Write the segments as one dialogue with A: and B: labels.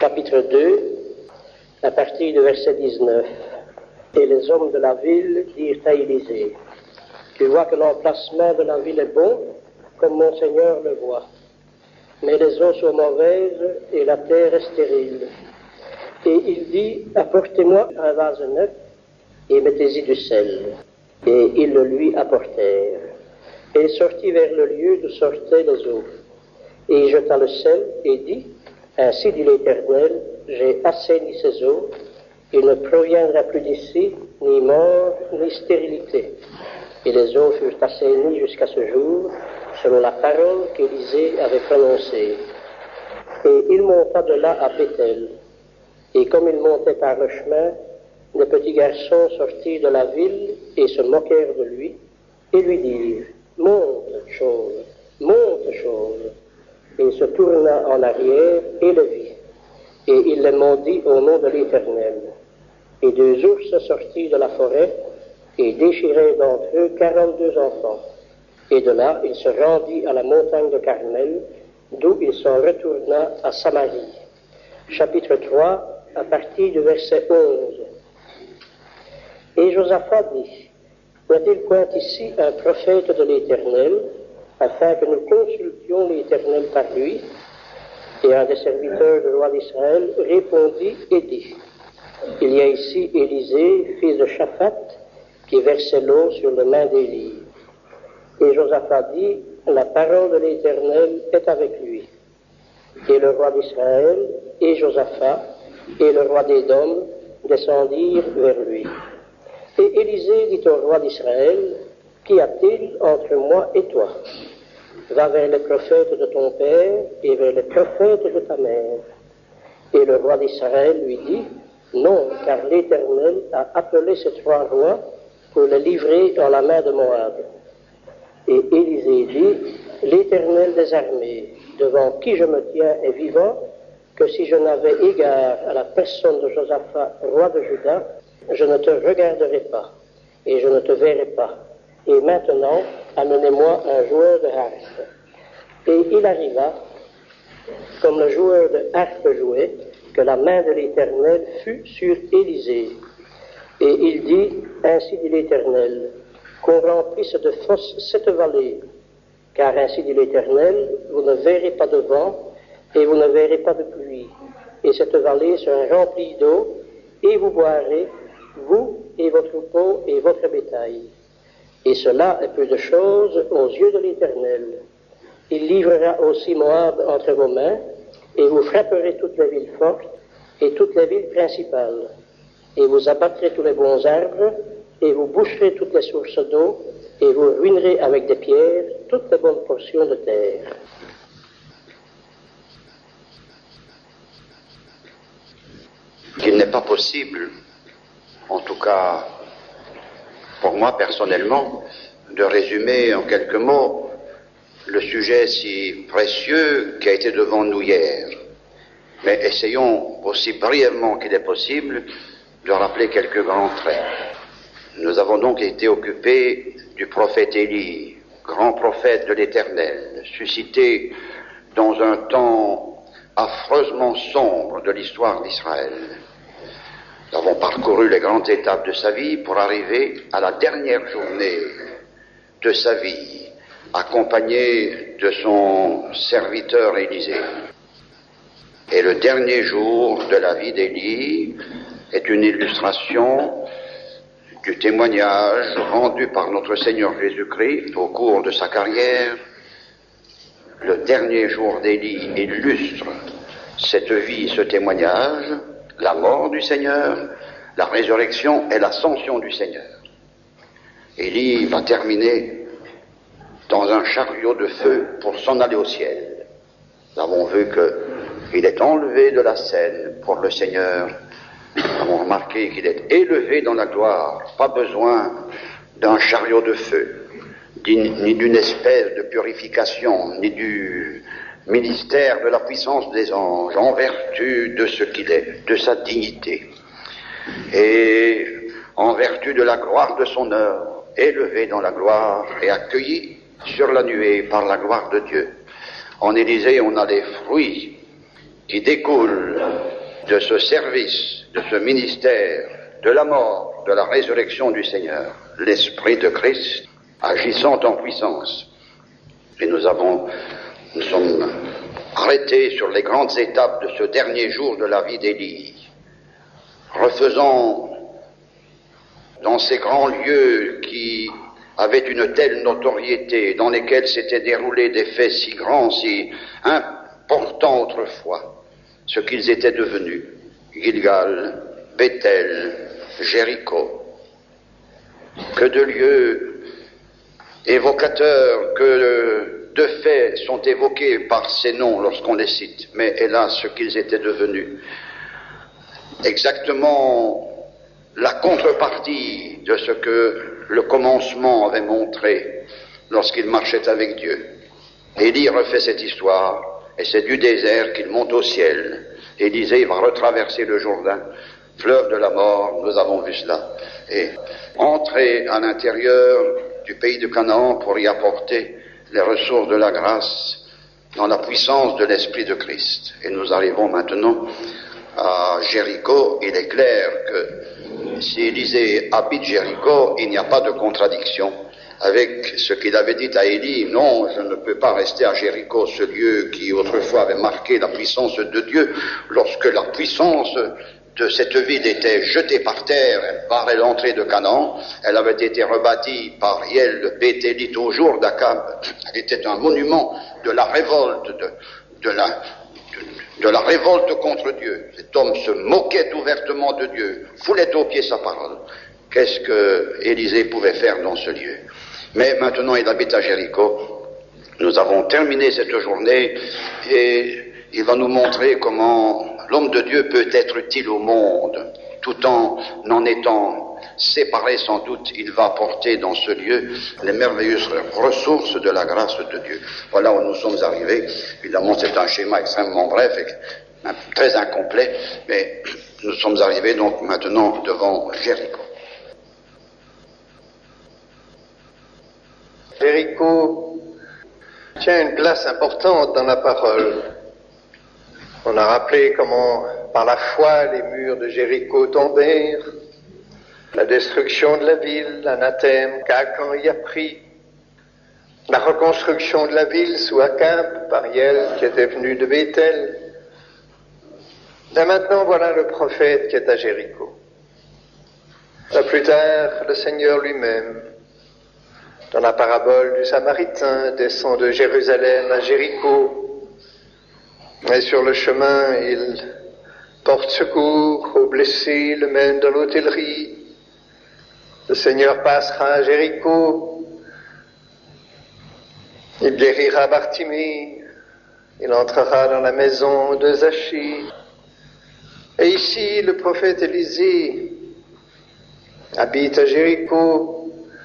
A: chapitre 2, à partir du verset 19. Et les hommes de la ville dirent à Élisée, « Tu vois que l'emplacement de la ville est bon, comme mon Seigneur le voit. Mais les eaux sont mauvaises et la terre est stérile. » Et il dit, « Apportez-moi un vase neuf et mettez-y du sel. » Et ils le lui apportèrent. Et il sortit vers le lieu d'où sortaient les eaux. Et il jeta le sel et dit, « Ainsi dit l'Éternel, j'ai assaini ces eaux, il ne proviendra plus d'ici ni mort ni stérilité. » Et les eaux furent assainies jusqu'à ce jour, selon la parole qu'Élisée avait prononcée. Et il monta de là à Béthel. Et comme il montait par le chemin, les petits garçons sortirent de la ville et se moquèrent de lui, et lui dirent, « Monte, chauve, monte, chauve. » Et il se tourna en arrière et le vit. Et il les maudit au nom de l'Éternel. Et 2 ours sortirent de la forêt et déchirèrent d'entre eux 42 enfants. Et de là, il se rendit à la montagne de Carmel, d'où il s'en retourna à Samarie. Chapitre 3, à partir du verset 11. Et Josaphat dit, « N'y-a-t-il point ici un prophète de l'Éternel, afin que nous consultions l'Éternel par lui? » Et un des serviteurs du roi d'Israël répondit et dit, « Il y a ici Élisée, fils de Shaphat, qui versait l'eau sur les mains d'Élie. » Et Josaphat dit, « La parole de l'Éternel est avec lui. » Et le roi d'Israël, et Josaphat, et le roi d'Édom descendirent vers lui. Et Élisée dit au roi d'Israël, « Qu'y a-t-il entre moi et toi? Va vers les prophètes de ton père et vers les prophètes de ta mère. » Et le roi d'Israël lui dit, « Non, car l'Éternel a appelé ces 3 rois pour les livrer dans la main de Moab. » Et Élisée dit, « L'Éternel des armées, devant qui je me tiens, est vivant, que si je n'avais égard à la personne de Josaphat, roi de Juda, je ne te regarderai pas, et je ne te verrai pas. Et maintenant, amenez-moi un joueur de harpe. » Et il arriva, comme le joueur de harpe jouait, que la main de l'Éternel fut sur Élisée. Et il dit, « Ainsi dit l'Éternel, qu'on remplisse de force cette vallée, car ainsi dit l'Éternel, vous ne verrez pas de vent, et vous ne verrez pas de pluie, et cette vallée sera remplie d'eau, et vous boirez, vous et vos troupeaux et votre bétail. Et cela est peu de choses aux yeux de l'Éternel. Il livrera aussi Moab entre vos mains, et vous frapperez toutes les villes fortes et toutes les villes principales. Et vous abattrez tous les bons arbres, et vous boucherez toutes les sources d'eau, et vous ruinerez avec des pierres toutes les bonnes portions de terre. »
B: Qu'il n'est pas possible, en tout cas pour moi personnellement, de résumer en quelques mots le sujet si précieux qui a été devant nous hier. Mais essayons aussi brièvement qu'il est possible de rappeler quelques grands traits. Nous avons donc été occupés du prophète Élie, grand prophète de l'Éternel, suscité dans un temps affreusement sombre de l'histoire d'Israël. Nous avons parcouru les grandes étapes de sa vie pour arriver à la dernière journée de sa vie, accompagné de son serviteur Élisée. Et le dernier jour de la vie d'Élie est une illustration du témoignage rendu par notre Seigneur Jésus-Christ au cours de sa carrière. Le dernier jour d'Élie illustre cette vie, ce témoignage, la mort du Seigneur, la résurrection et l'ascension du Seigneur. Élie va terminer dans un chariot de feu pour s'en aller au ciel. Nous avons vu qu'il est enlevé de la scène pour le Seigneur. Nous avons remarqué qu'il est élevé dans la gloire. Pas besoin d'un chariot de feu, ni d'une espèce de purification, ni du ministère de la puissance des anges, en vertu de ce qu'il est, de sa dignité, et en vertu de la gloire de son œuvre, élevé dans la gloire et accueilli sur la nuée par la gloire de Dieu. En Élysée, on a les fruits qui découlent de ce service, de ce ministère, de la mort, de la résurrection du Seigneur, l'Esprit de Christ agissant en puissance. Et nous sommes arrêtés sur les grandes étapes de ce dernier jour de la vie d'Élie, refaisant dans ces grands lieux qui avaient une telle notoriété, dans lesquels s'étaient déroulés des faits si grands, si importants autrefois, ce qu'ils étaient devenus, Gilgal, Bethel, Jéricho. Que de lieux évocateurs, que de faits sont évoqués par ces noms lorsqu'on les cite, mais hélas, ce qu'ils étaient devenus. Exactement la contrepartie de ce que le commencement avait montré lorsqu'il marchait avec Dieu. Élie refait cette histoire, et c'est du désert qu'il monte au ciel. Élisée va retraverser le Jourdain, fleuve de la mort, nous avons vu cela, et entrer à l'intérieur du pays de Canaan pour y apporter les ressources de la grâce dans la puissance de l'Esprit de Christ. Et nous arrivons maintenant à Jéricho. Il est clair que si Élisée habite Jéricho, il n'y a pas de contradiction avec ce qu'il avait dit à Élie. Non, je ne peux pas rester à Jéricho, ce lieu qui autrefois avait marqué la puissance de Dieu. Lorsque la puissance de cette ville était jetée par terre par l'entrée de Canaan, elle avait été rebâtie par Hiel le Béthélite au jour d'Akab. Elle était un monument de la révolte, de la révolte contre Dieu. Cet homme se moquait ouvertement de Dieu, foulait aux pieds sa parole. Qu'est-ce que Élisée pouvait faire dans ce lieu? Mais maintenant il habite à Jéricho. Nous avons terminé cette journée et il va nous montrer comment l'homme de Dieu peut être utile au monde, tout en étant séparé sans doute. Il va apporter dans ce lieu les merveilleuses ressources de la grâce de Dieu. Voilà où nous sommes arrivés. Évidemment, c'est un schéma extrêmement bref et très incomplet, mais nous sommes arrivés donc maintenant devant Jéricho.
C: Jéricho tient une place importante dans la parole. On a rappelé comment, par la foi, les murs de Jéricho tombèrent, la destruction de la ville, l'anathème qu'Akan y a pris, la reconstruction de la ville sous Akab par Hiel qui était venu de Bethel. Et maintenant, voilà le prophète qui est à Jéricho. Là, plus tard, le Seigneur lui-même, dans la parabole du Samaritain, descend de Jérusalem à Jéricho. Et sur le chemin, il porte secours aux blessés, le mène dans l'hôtellerie. Le Seigneur passera à Jéricho. Il guérira Bartimée. Il entrera dans la maison de Zachée. Et ici, le prophète Élisée habite à Jéricho.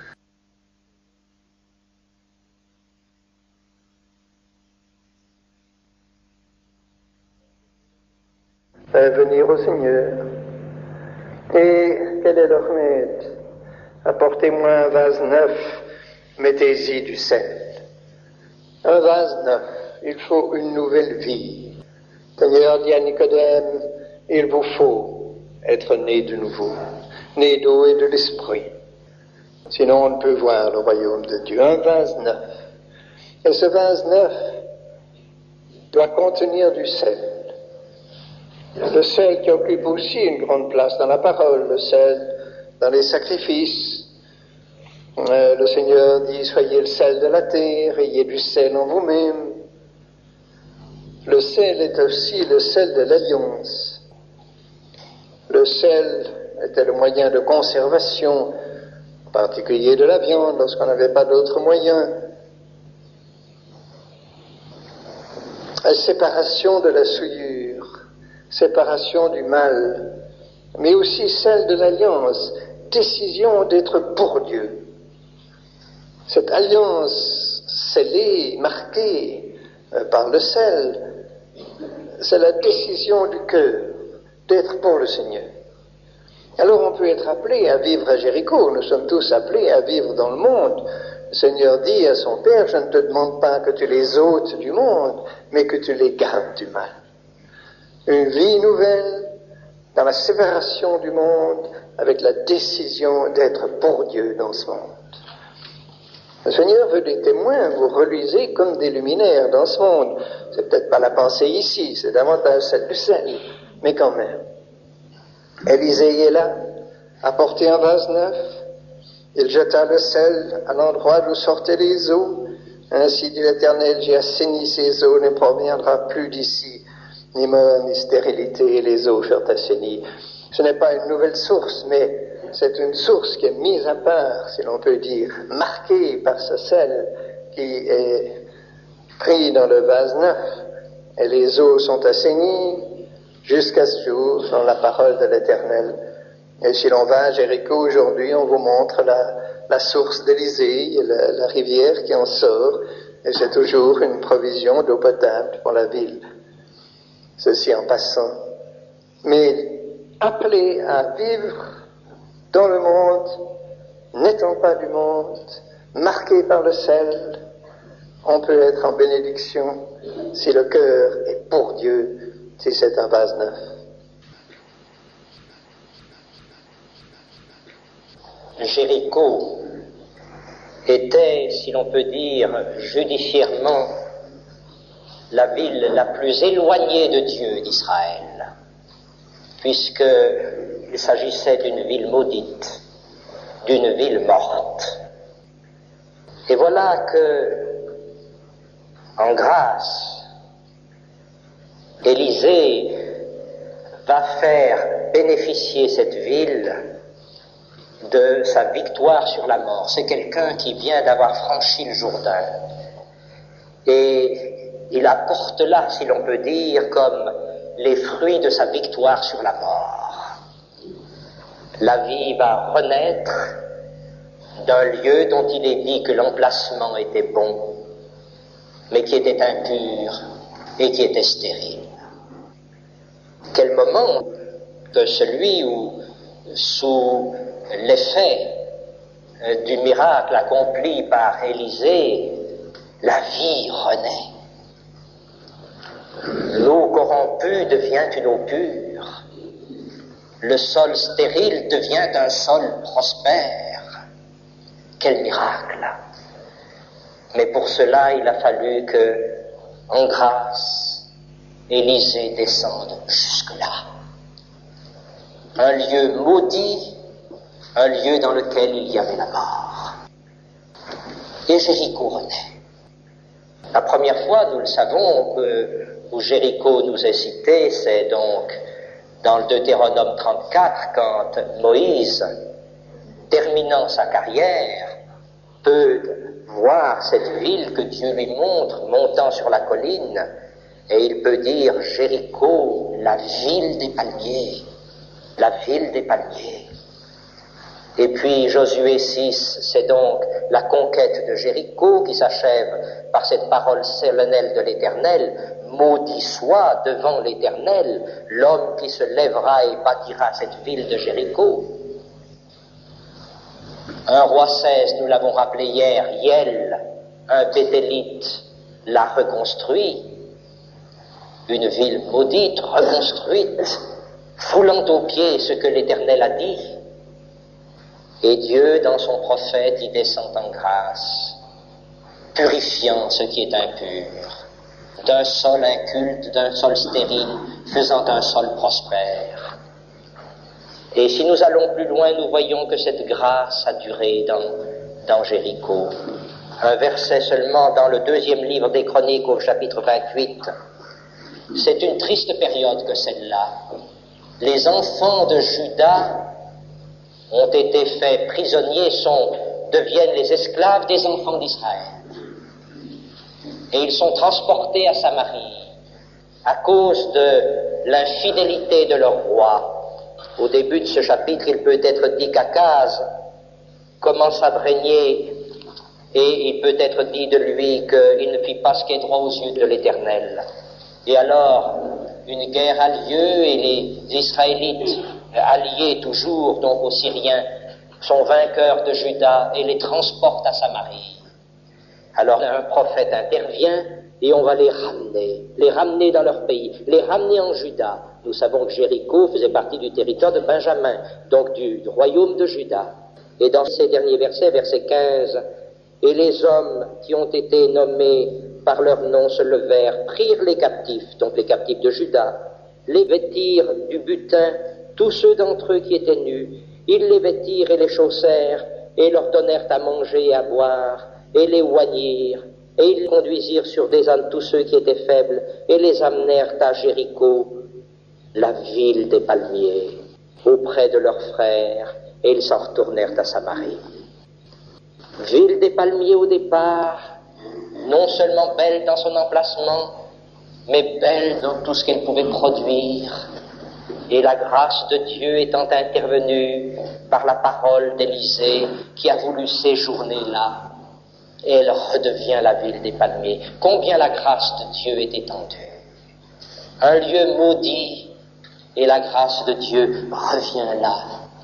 C: Venir au Seigneur. Et quel est le remède? Apportez-moi un vase neuf, mettez-y du sel. Un vase neuf, il faut une nouvelle vie. Le Seigneur dit à Nicodème, il vous faut être né de nouveau, né d'eau et de l'esprit. Sinon on ne peut voir le royaume de Dieu. Un vase neuf. Et ce vase neuf doit contenir du sel. Le sel qui occupe aussi une grande place dans la parole, le sel dans les sacrifices. Le Seigneur dit, soyez le sel de la terre, ayez du sel en vous-même. Le sel est aussi le sel de l'alliance. Le sel était le moyen de conservation, en particulier de la viande, lorsqu'on n'avait pas d'autres moyens. La séparation de la souillure, séparation du mal, mais aussi celle de l'alliance, décision d'être pour Dieu. Cette alliance scellée, marquée par le sel, c'est la décision du cœur d'être pour le Seigneur. Alors on peut être appelé à vivre à Jéricho, nous sommes tous appelés à vivre dans le monde. Le Seigneur dit à son Père, je ne te demande pas que tu les ôtes du monde, mais que tu les gardes du mal. Une vie nouvelle, dans la séparation du monde, avec la décision d'être pour Dieu dans ce monde. Le Seigneur veut des témoins, vous reluisez comme des luminaires dans ce monde. C'est peut-être pas la pensée ici, c'est davantage celle du sel, mais quand même. Élisée est là, apporté un vase neuf, il jeta le sel à l'endroit d'où sortaient les eaux. Ainsi dit l'Éternel, j'ai assaini ces eaux, ne proviendra plus d'ici, ni mort, ni stérilité, et les eaux furent assainies. Ce n'est pas une nouvelle source, mais c'est une source qui est mise à part, si l'on peut dire, marquée par ce sel qui est pris dans le vase neuf. Et les eaux sont assainies jusqu'à ce jour dans la parole de l'Éternel. Et si l'on va à Jéricho aujourd'hui, on vous montre la source d'Élysée, la rivière qui en sort, et c'est toujours une provision d'eau potable pour la ville. Ceci en passant. Mais appelé à vivre dans le monde, n'étant pas du monde, marqué par le sel, on peut être en bénédiction si le cœur est pour Dieu, si c'est un vase neuf.
D: Jéricho était, si l'on peut dire judiciairement, la ville la plus éloignée de Dieu d'Israël, puisqu'il s'agissait d'une ville maudite, d'une ville morte. Et voilà que, en grâce, Élisée va faire bénéficier cette ville de sa victoire sur la mort. C'est quelqu'un qui vient d'avoir franchi le Jourdain. Et il apporte là, si l'on peut dire, comme les fruits de sa victoire sur la mort. La vie va renaître d'un lieu dont il est dit que l'emplacement était bon, mais qui était impur et qui était stérile. Quel moment que celui où, sous l'effet du miracle accompli par Élisée, la vie renaît. L'eau corrompue devient une eau pure. Le sol stérile devient un sol prospère. Quel miracle! Mais pour cela, il a fallu que, en grâce, Élisée descende jusque-là. Un lieu maudit, un lieu dans lequel il y avait la mort. Et Jéricho renaît. La première fois, nous le savons, où Jéricho nous est cité, c'est donc dans le Deutéronome 34, quand Moïse, terminant sa carrière, peut voir cette ville que Dieu lui montre montant sur la colline, et il peut dire Jéricho, la ville des palmiers, la ville des palmiers. Et puis Josué 6, c'est donc la conquête de Jéricho qui s'achève par cette parole solennelle de l'Éternel. Maudit soit devant l'Éternel l'homme qui se lèvera et bâtira cette ville de Jéricho. Un roi 16, nous l'avons rappelé hier, Hiel, un Béthélite, l'a reconstruit. Une ville maudite, reconstruite, foulant aux pieds ce que l'Éternel a dit. Et Dieu, dans son prophète, y descend en grâce, purifiant ce qui est impur, d'un sol inculte, d'un sol stérile, faisant un sol prospère. Et si nous allons plus loin, nous voyons que cette grâce a duré dans Jéricho. Un verset seulement dans le 2e livre des Chroniques au chapitre 28. C'est une triste période que celle-là. Les enfants de Juda ont été faits prisonniers, deviennent les esclaves des enfants d'Israël. Et ils sont transportés à Samarie à cause de l'infidélité de leur roi. Au début de ce chapitre, il peut être dit qu'Akaz commence à régner et il peut être dit de lui qu'il ne fit pas ce qui est droit aux yeux de l'Éternel. Et alors, une guerre a lieu et les Israélites, alliés toujours donc aux Syriens, sont vainqueurs de Juda et les transportent à Samarie. Alors un prophète intervient et on va les ramener dans leur pays, les ramener en Juda, Nous savons que Jéricho faisait partie du territoire de Benjamin, donc du royaume de Juda. Et dans ces derniers versets, verset 15, « Et les hommes qui ont été nommés par leur nom se levèrent, prirent les captifs, donc les captifs de Juda, les vêtirent du butin, tous ceux d'entre eux qui étaient nus, ils les vêtirent et les chaussèrent, et leur donnèrent à manger et à boire, et les oignirent, et ils conduisirent sur des ânes tous ceux qui étaient faibles, et les amenèrent à Jéricho, la ville des palmiers, auprès de leurs frères, et ils s'en retournèrent à Samarie. » Ville des palmiers au départ, non seulement belle dans son emplacement, mais belle dans tout ce qu'elle pouvait produire. Et la grâce de Dieu étant intervenue par la parole d'Élisée qui a voulu séjourner là, elle redevient la ville des palmiers. Combien la grâce de Dieu est étendue. Un lieu maudit et la grâce de Dieu revient là.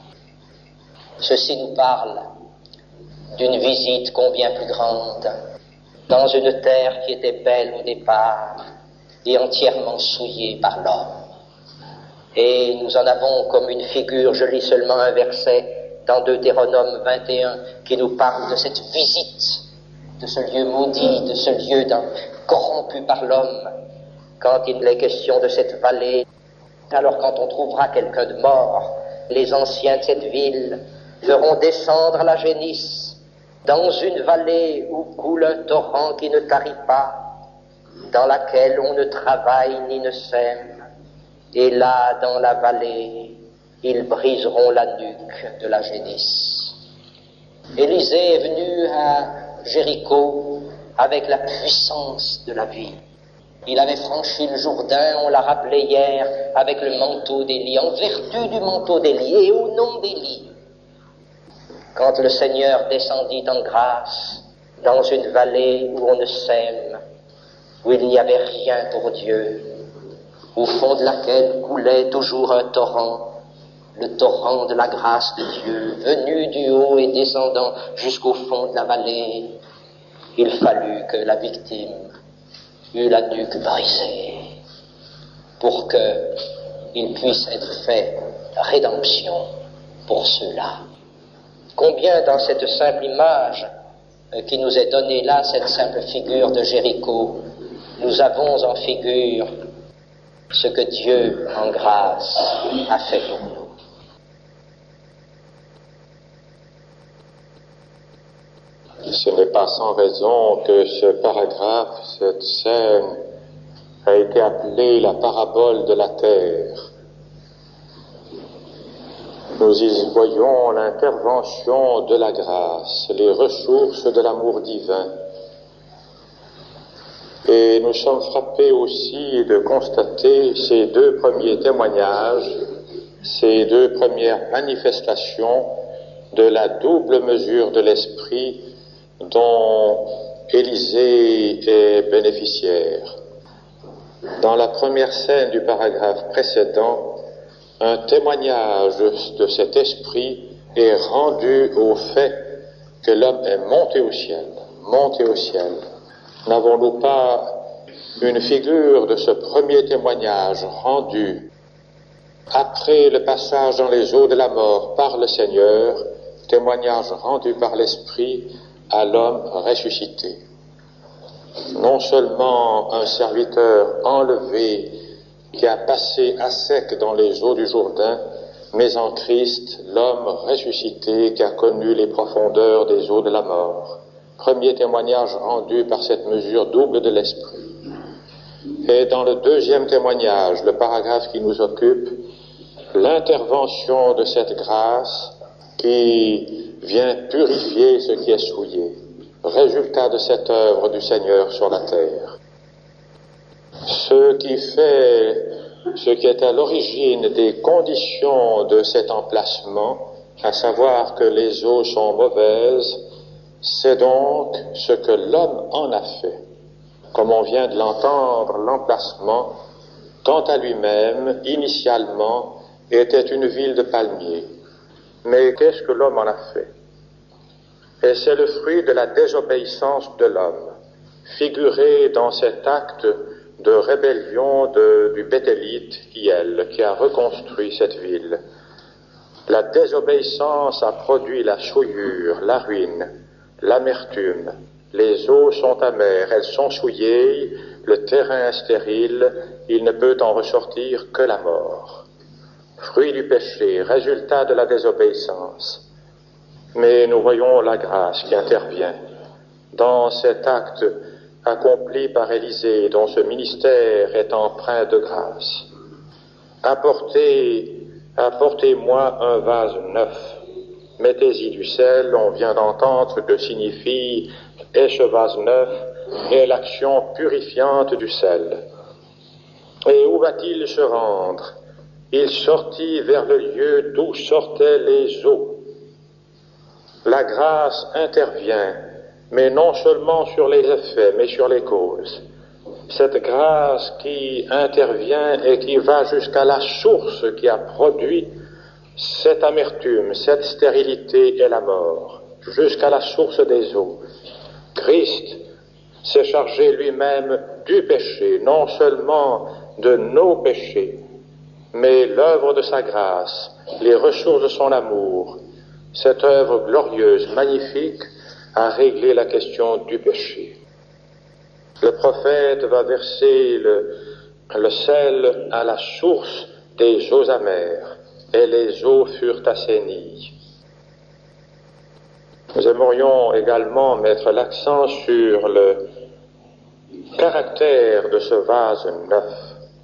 D: Ceci nous parle d'une visite combien plus grande dans une terre qui était belle au départ et entièrement souillée par l'homme. Et nous en avons comme une figure, je lis seulement un verset dans Deutéronome 21 qui nous parle de cette visite, de ce lieu maudit, de ce lieu corrompu par l'homme, quand il est question de cette vallée. Alors quand on trouvera quelqu'un de mort, les anciens de cette ville feront descendre la génisse dans une vallée où coule un torrent qui ne tarit pas, dans laquelle on ne travaille ni ne sème. Et là, dans la vallée, ils briseront la nuque de la génisse. Élisée est venu à Jéricho avec la puissance de la vie. Il avait franchi le Jourdain, on l'a rappelé hier, avec le manteau d'Élie, en vertu du manteau d'Élie et au nom d'Élie. Quand le Seigneur descendit en grâce dans une vallée où on ne sème, où il n'y avait rien pour Dieu, au fond de laquelle coulait toujours un torrent, le torrent de la grâce de Dieu, venu du haut et descendant jusqu'au fond de la vallée, il fallut que la victime eût la nuque brisée pour qu'il puisse être fait rédemption pour ceux-là. Combien dans cette simple image qui nous est donnée là, cette simple figure de Jéricho, nous avons en figure ce que Dieu, en grâce, a fait pour nous.
E: Ce n'est pas sans raison que ce paragraphe, cette scène, a été appelée la parabole de la terre. Nous y voyons l'intervention de la grâce, les ressources de l'amour divin. Et nous sommes frappés aussi de constater ces deux premiers témoignages, ces deux premières manifestations de la double mesure de l'esprit dont Élisée est bénéficiaire. Dans la première scène du paragraphe précédent, un témoignage de cet esprit est rendu au fait que l'homme est monté au ciel, monté au ciel. N'avons-nous pas une figure de ce premier témoignage rendu après le passage dans les eaux de la mort par le Seigneur, témoignage rendu par l'Esprit à l'homme ressuscité? Non seulement un serviteur enlevé qui a passé à sec dans les eaux du Jourdain, mais en Christ, l'homme ressuscité qui a connu les profondeurs des eaux de la mort. Premier témoignage rendu par cette mesure double de l'esprit. Et dans le deuxième témoignage, le paragraphe qui nous occupe, l'intervention de cette grâce qui vient purifier ce qui est souillé, résultat de cette œuvre du Seigneur sur la terre. Ce qui est à l'origine des conditions de cet emplacement, à savoir que les eaux sont mauvaises, c'est donc ce que l'homme en a fait. Comme on vient de l'entendre, l'emplacement, quant à lui-même, initialement, était une ville de palmiers. Mais qu'est-ce que l'homme en a fait? Et c'est le fruit de la désobéissance de l'homme, figuré dans cet acte de rébellion du Béthélite Hiel, qui a reconstruit cette ville. La désobéissance a produit la souillure, la ruine, l'amertume. Les eaux sont amères, elles sont souillées, le terrain est stérile, il ne peut en ressortir que la mort. Fruit du péché, résultat de la désobéissance. Mais nous voyons la grâce qui intervient dans cet acte accompli par Élisée, dont ce ministère est empreint de grâce. Apportez-moi un vase neuf, mettez-y du sel. On vient d'entendre que signifie et ce vase neuf et l'action purifiante du sel. Et où va-t-il se rendre? Il sortit vers le lieu d'où sortaient les eaux. La grâce intervient, mais non seulement sur les effets, mais sur les causes. Cette grâce qui intervient et qui va jusqu'à la source qui a produit cette amertume, cette stérilité et la mort, jusqu'à la source des eaux. Christ s'est chargé lui-même du péché, non seulement de nos péchés, mais l'œuvre de sa grâce, les ressources de son amour, cette œuvre glorieuse, magnifique, a réglé la question du péché. Le prophète va verser le sel à la source des eaux amères, et les eaux furent assainies. Nous aimerions également mettre l'accent sur le caractère de ce vase neuf.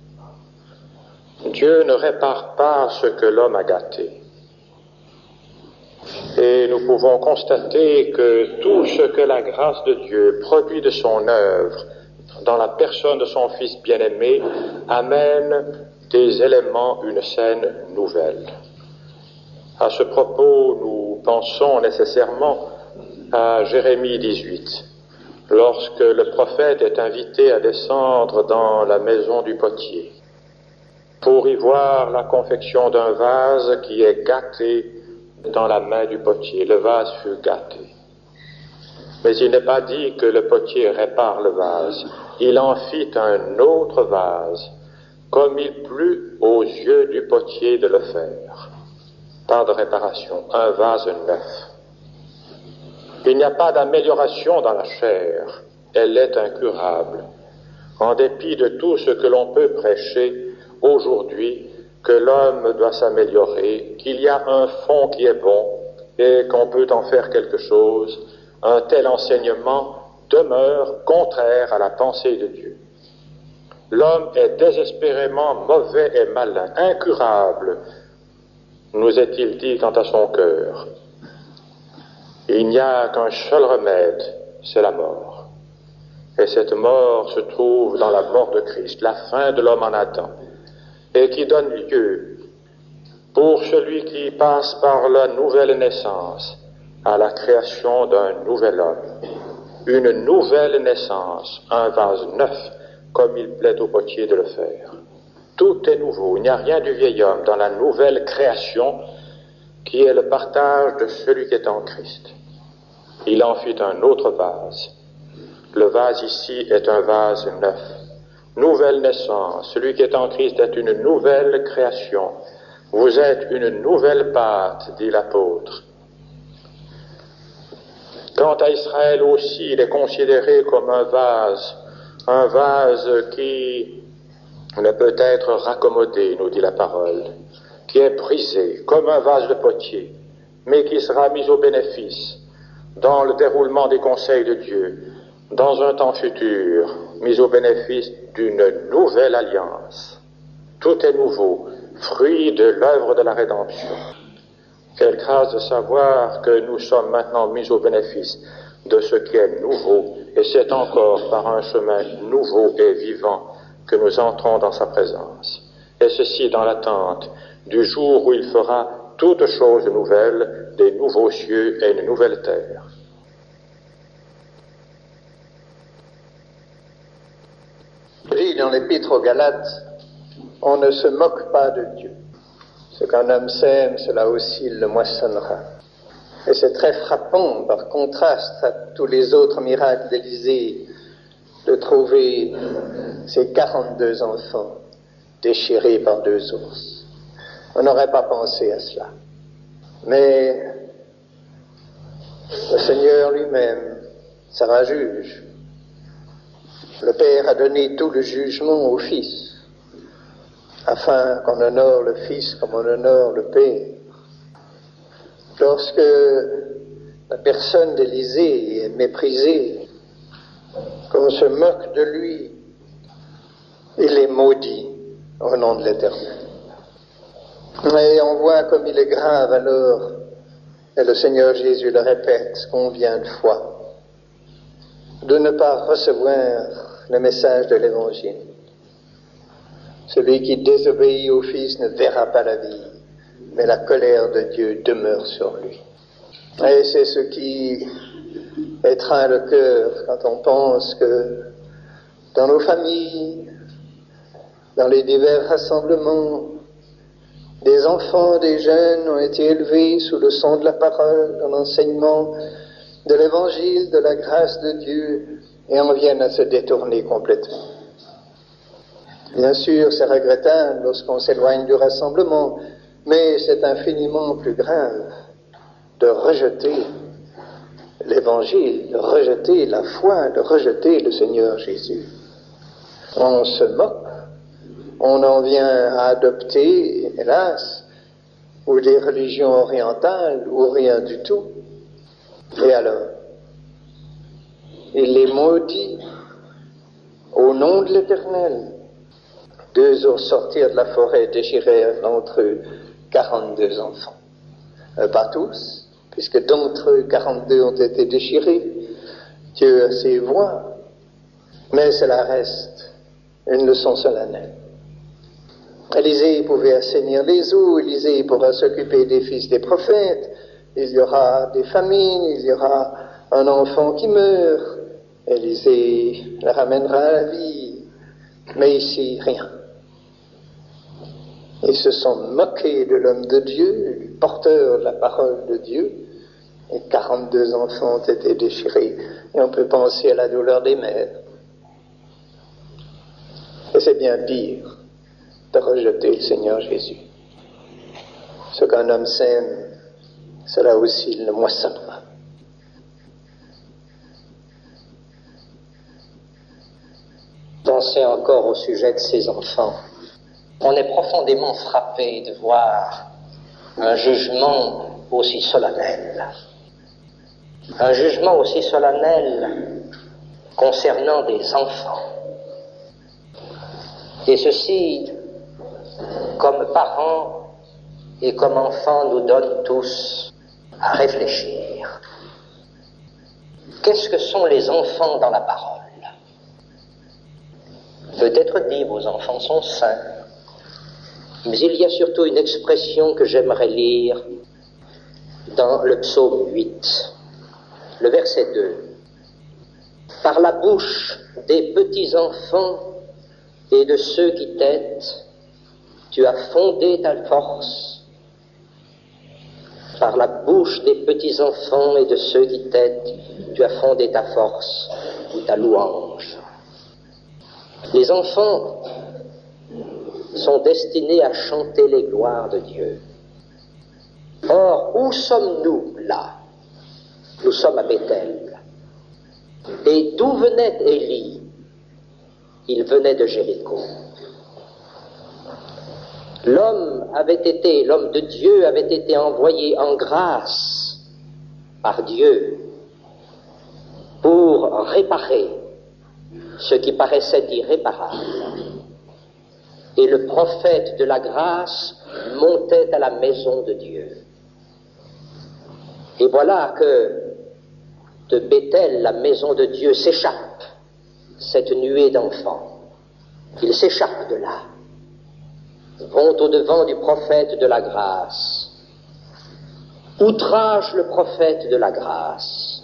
E: Dieu ne répare pas ce que l'homme a gâté. Et nous pouvons constater que tout ce que la grâce de Dieu produit de son œuvre dans la personne de son Fils bien-aimé amène des éléments, une scène nouvelle. À ce propos, nous pensons nécessairement à Jérémie 18, lorsque le prophète est invité à descendre dans la maison du potier pour y voir la confection d'un vase qui est gâté dans la main du potier. Le vase fut gâté. Mais il n'est pas dit que le potier répare le vase. Il en fit un autre vase, comme il plut aux yeux du potier de le faire. Pas de réparation, un vase neuf. Il n'y a pas d'amélioration dans la chair. Elle est incurable. En dépit de tout ce que l'on peut prêcher aujourd'hui, que l'homme doit s'améliorer, qu'il y a un fond qui est bon et qu'on peut en faire quelque chose, un tel enseignement demeure contraire à la pensée de Dieu. L'homme est désespérément mauvais et malin, incurable, nous est-il dit quant à son cœur. Il n'y a qu'un seul remède, c'est la mort. Et cette mort se trouve dans la mort de Christ, la fin de l'homme en Adam, et qui donne lieu, pour celui qui passe par la nouvelle naissance, à la création d'un nouvel homme. Une nouvelle naissance, un vase neuf, comme il plaît au potier de le faire. Tout est nouveau, il n'y a rien du vieil homme dans la nouvelle création qui est le partage de celui qui est en Christ. Il en fit un autre vase. Le vase ici est un vase neuf. Nouvelle naissance, celui qui est en Christ est une nouvelle création. Vous êtes une nouvelle pâte, dit l'apôtre. Quant à Israël aussi, il est considéré comme un vase qui ne peut être raccommodé, nous dit la parole, qui est brisé, comme un vase de potier, mais qui sera mis au bénéfice dans le déroulement des conseils de Dieu, dans un temps futur, mis au bénéfice d'une nouvelle alliance. Tout est nouveau, fruit de l'œuvre de la rédemption. Quelle grâce de savoir que nous sommes maintenant mis au bénéfice de ce qui est nouveau, et c'est encore par un chemin nouveau et vivant que nous entrons dans sa présence. Et ceci dans l'attente du jour où il fera toutes choses nouvelles, des nouveaux cieux et une nouvelle terre.
C: Dit dans l'Épître aux Galates, on ne se moque pas de Dieu. Ce qu'un homme sème, cela aussi il le moissonnera. Et c'est très frappant par contraste à tous les autres miracles d'Élisée de trouver ces 42 enfants déchirés par 2 ours. On n'aurait pas pensé à cela. Mais le Seigneur lui-même sera juge. Le Père a donné tout le jugement au Fils, afin qu'on honore le Fils comme on honore le Père. Lorsque la personne d'Élisée est méprisée, qu'on se moque de lui, il est maudit au nom de l'Éternel. Et on voit comme il est grave alors, et le Seigneur Jésus le répète combien de fois, de ne pas recevoir le message de l'Évangile. Celui qui désobéit au Fils ne verra pas la vie, mais la colère de Dieu demeure sur lui. Et c'est ce qui étreint le cœur quand on pense que dans nos familles, dans les divers rassemblements, des enfants, des jeunes ont été élevés sous le son de la parole, dans l'enseignement de l'Évangile, de la grâce de Dieu, et en viennent à se détourner complètement. Bien sûr, c'est regrettable lorsqu'on s'éloigne du rassemblement, mais c'est infiniment plus grave de rejeter l'Évangile, de rejeter la foi, de rejeter le Seigneur Jésus. On se moque, on en vient à adopter, hélas, ou des religions orientales, ou rien du tout. Et alors, il les maudit au nom de l'Éternel. 2 ours sortirent de la forêt, déchirèrent d'entre eux 42 enfants. Pas tous, puisque d'entre eux 42 ont été déchirés. Dieu a ses voies, mais cela reste une leçon solennelle. Élisée pouvait assainir les eaux, Élisée pourra s'occuper des fils des prophètes, il y aura des famines, il y aura un enfant qui meurt, Élisée le ramènera à la vie, mais ici rien. Ils se sont moqués de l'homme de Dieu, du porteur de la parole de Dieu, et 42 enfants ont été déchirés, et on peut penser à la douleur des mères. Et c'est bien pire de rejeter le Seigneur Jésus. Ce qu'un homme sème, cela aussi il le moissonnera.
D: Pensez encore au sujet de ces enfants. On est profondément frappé de voir un jugement aussi solennel. Un jugement aussi solennel concernant des enfants. Et ceci, comme parents et comme enfants, nous donne tous à réfléchir. Qu'est-ce que sont les enfants dans la parole? Peut-être dit, vos enfants sont saints. Mais il y a surtout une expression que j'aimerais lire dans le psaume 8, le verset 2. Par la bouche des petits enfants et de ceux qui t'aident, tu as fondé ta force. Par la bouche des petits enfants et de ceux qui t'aident, tu as fondé ta force ou ta louange. Les enfants sont destinés à chanter les gloires de Dieu. Or, où sommes-nous là? Nous sommes à Bethel. Et d'où venait Élie? Il venait de Jéricho. L'homme de Dieu avait été envoyé en grâce par Dieu pour réparer ce qui paraissait irréparable. Et le prophète de la grâce montait à la maison de Dieu. Et voilà que de Bethel, la maison de Dieu, s'échappe cette nuée d'enfants. Ils s'échappent de là, vont au-devant du prophète de la grâce, outragent le prophète de la grâce.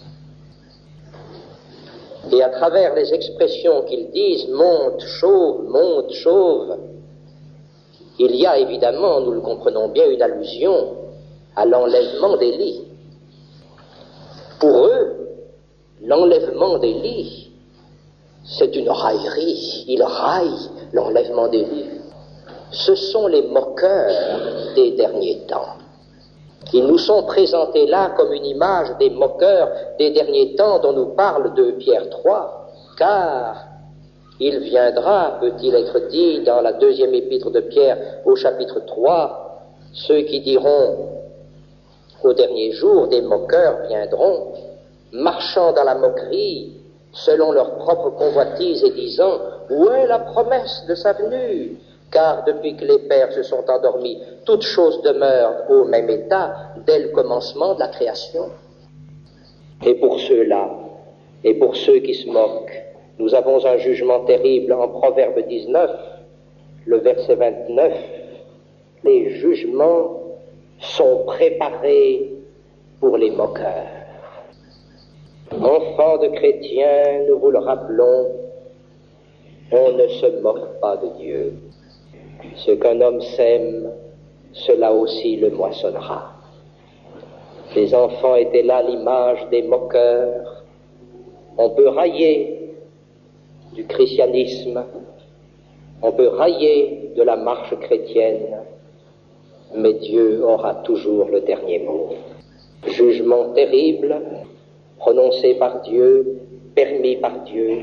D: Et à travers les expressions qu'ils disent, monte, chauve, il y a évidemment, nous le comprenons bien, une allusion à l'enlèvement d'Élie. Pour eux, l'enlèvement d'Élie, C'est une raillerie. Ils raillent l'enlèvement des vies. Ce sont les moqueurs des derniers temps. Ils nous sont présentés là comme une image des moqueurs des derniers temps dont nous parle de Pierre 3, car il viendra, peut-il être dit dans la deuxième épître de Pierre au chapitre 3, ceux qui diront au dernier jour, des moqueurs viendront, marchant dans la moquerie, selon leur propre convoitise et disant, où est la promesse de sa venue? Car depuis que les pères se sont endormis, toutes choses demeurent au même état dès le commencement de la création. Et pour ceux-là, et pour ceux qui se moquent, nous avons un jugement terrible en Proverbe 19, le verset 29. Les jugements sont préparés pour les moqueurs. Enfants de chrétiens, nous vous le rappelons, on ne se moque pas de Dieu. Ce qu'un homme sème, cela aussi le moissonnera. Les enfants étaient là l'image des moqueurs. On peut railler du christianisme, on peut railler de la marche chrétienne, mais Dieu aura toujours le dernier mot. Jugement terrible, prononcé par Dieu, permis par Dieu.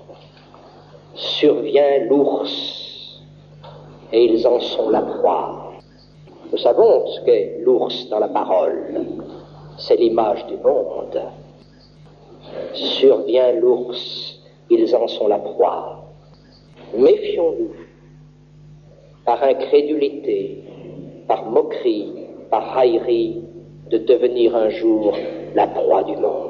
D: Survient l'ours, et ils en sont la proie. Nous savons ce qu'est l'ours dans la parole. C'est l'image du monde. Survient l'ours, ils en sont la proie. Méfions-nous, par incrédulité, par moquerie, par raillerie, de devenir un jour la proie du monde.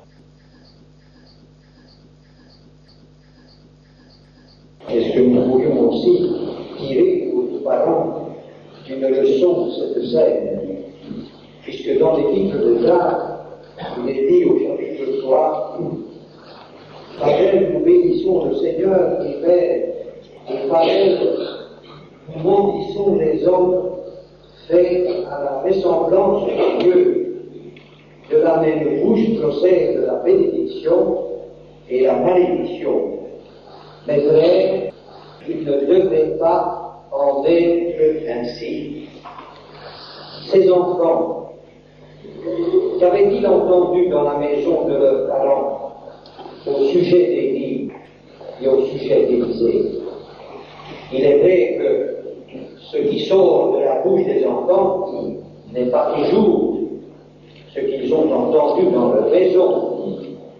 F: Est-ce que nous pourrions aussi tirer aux parents une leçon de cette scène, puisque dans l'épître de Jacques, il est dit au chapitre 3, par elle nous bénissons le Seigneur qui fait, et par elle nous maudissons les hommes faits à la ressemblance de Dieu. De la même bouche procède la bénédiction et la malédiction. Mais frères, il ne devrait pas en être ainsi. Ces enfants, qu'avaient-ils entendu dans la maison de leurs parents au sujet d'Élie et au sujet d'Élisée? Il est vrai que ce qui sort de la bouche des enfants n'est pas toujours ce qu'ils ont entendu dans leur maison.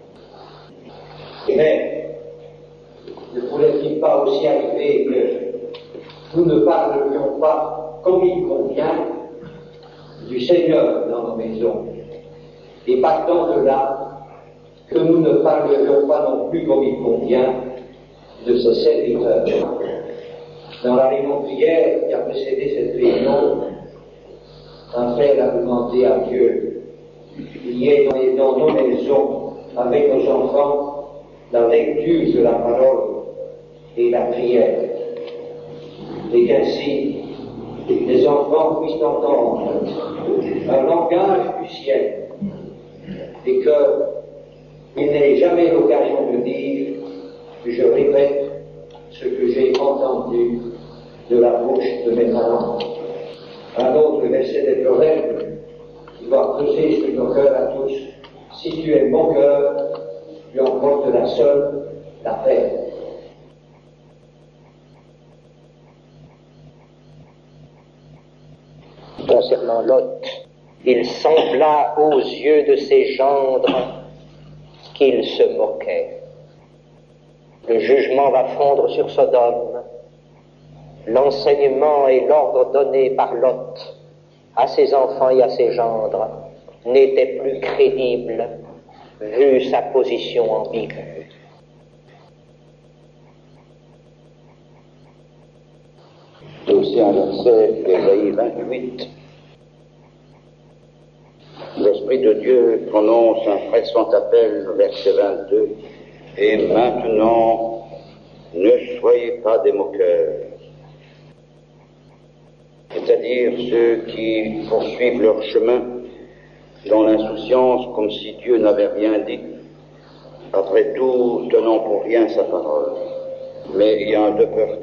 F: Mais ne pourrait-il pas aussi arriver que nous ne parlerions pas comme il convient du Seigneur dans nos maisons, et partant de là, que nous ne parlerions pas non plus comme il convient de ses serviteurs. Dans la réunion de prière qui a précédé cette réunion, un frère a demandé à Dieu qu'il y ait dans nos maisons, avec nos enfants, la lecture de la parole et la prière, et qu'ainsi les enfants puissent entendre un langage du ciel, et qu'il n'ait jamais l'occasion de dire que je répète ce que j'ai entendu de la bouche de mes parents. Un autre verset des Proverbes qui va creuser sur nos cœurs à tous. Si tu es mon cœur, tu emportes la seule la paix.
D: Concernant Lot, il sembla aux yeux de ses gendres qu'il se moquait. Le jugement va fondre sur Sodome. L'enseignement et l'ordre donné par Lot à ses enfants et à ses gendres n'étaient plus crédibles vu sa position ambiguë.
B: C'est aussi un verset d'Ésaïe 28. L'Esprit de Dieu prononce un pressant appel, verset 22. Et maintenant, ne soyez pas des moqueurs, c'est-à-dire ceux qui poursuivent leur chemin dans l'insouciance comme si Dieu n'avait rien dit, Après tout, tenons pour rien sa parole. Mais il y a un de peur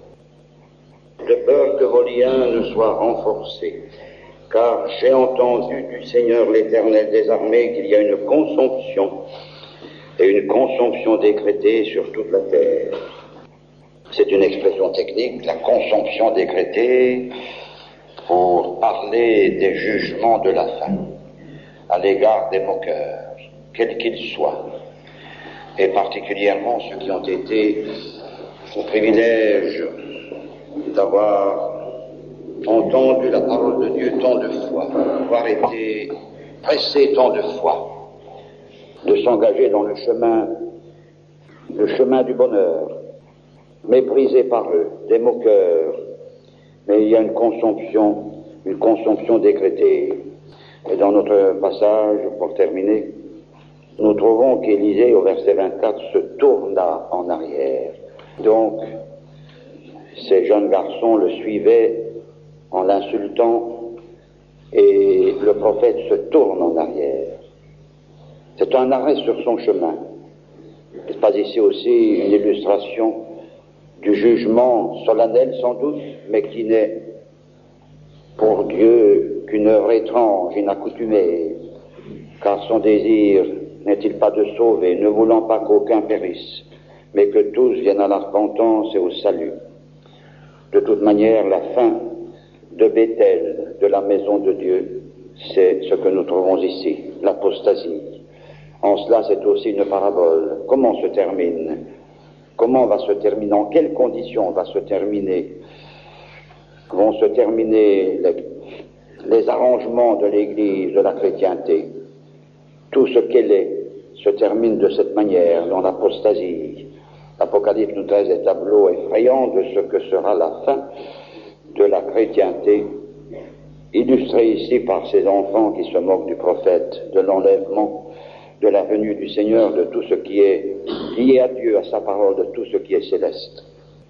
B: que vos liens ne soient renforcés. Car j'ai entendu du Seigneur l'Éternel des armées qu'il y a une consomption, et une consomption décrétée sur toute la terre. C'est une expression technique, la consomption décrétée, pour parler des jugements de la fin, à l'égard des moqueurs, quels qu'ils soient, et particulièrement ceux qui ont été au privilège d'avoir entendu la parole de Dieu tant de fois, avoir été pressés tant de fois, de s'engager dans le chemin du bonheur, méprisés par eux, des moqueurs, mais il y a une consomption décrétée. Et dans notre passage, pour terminer, nous trouvons qu'Élisée, au verset 24, se tourna en arrière. Donc, ces jeunes garçons le suivaient en l'insultant, et le prophète se tourne en arrière. C'est un arrêt sur son chemin. N'est-ce pas ici aussi une illustration du jugement solennel sans doute, mais qui n'est pour Dieu qu'une œuvre étrange, inaccoutumée, car son désir n'est-il pas de sauver, ne voulant pas qu'aucun périsse, mais que tous viennent à la repentance et au salut. De toute manière, la fin de Béthel, de la maison de Dieu, c'est ce que nous trouvons ici, l'apostasie. En cela, c'est aussi une parabole. Comment se termine? Comment va se terminer? En quelles conditions vont se terminer les arrangements de l'Église, de la chrétienté? Tout ce qu'elle est se termine de cette manière, dans l'apostasie. L'Apocalypse nous dresse des tableaux effrayants de ce que sera la fin de la chrétienté, illustrée ici par ces enfants qui se moquent du prophète, de l'enlèvement, de la venue du Seigneur, de tout ce qui est lié à Dieu, à sa parole, de tout ce qui est céleste.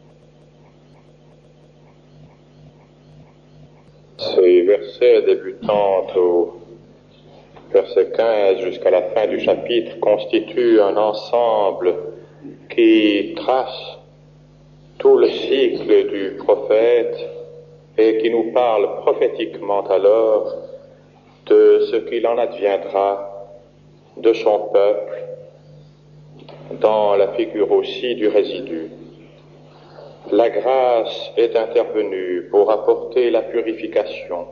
E: Ces versets débutant au verset 15 jusqu'à la fin du chapitre constituent un ensemble qui trace tout le cycle du prophète et qui nous parle prophétiquement alors de ce qu'il en adviendra de son peuple, dans la figure aussi du résidu. La grâce est intervenue pour apporter la purification.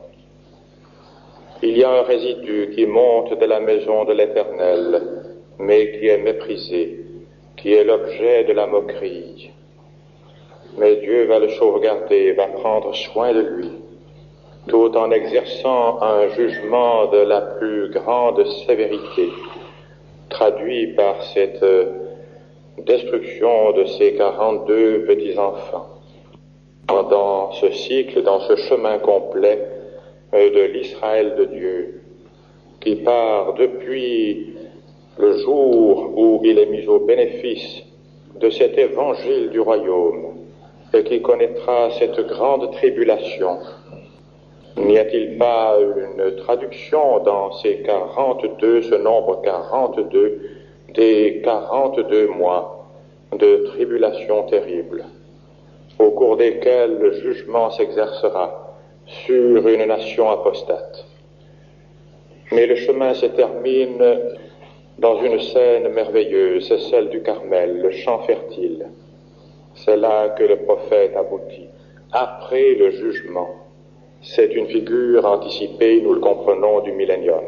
E: Il y a un résidu qui monte de la maison de l'Éternel, mais qui est méprisé, qui est l'objet de la moquerie. Mais Dieu va le sauvegarder, va prendre soin de lui, tout en exerçant un jugement de la plus grande sévérité, traduit par cette destruction de ces 42 petits-enfants. Dans ce cycle, dans ce chemin complet de l'Israël de Dieu, qui part depuis le jour où il est mis au bénéfice de cet évangile du royaume et qui connaîtra cette grande tribulation. N'y a-t-il pas une traduction dans ces 42, ce nombre 42, des 42 mois de tribulation terrible, au cours desquels le jugement s'exercera sur une nation apostate? Mais le chemin se termine dans une scène merveilleuse, c'est celle du Carmel, le champ fertile. C'est là que le prophète aboutit, après le jugement. C'est une figure anticipée, nous le comprenons, du millénium.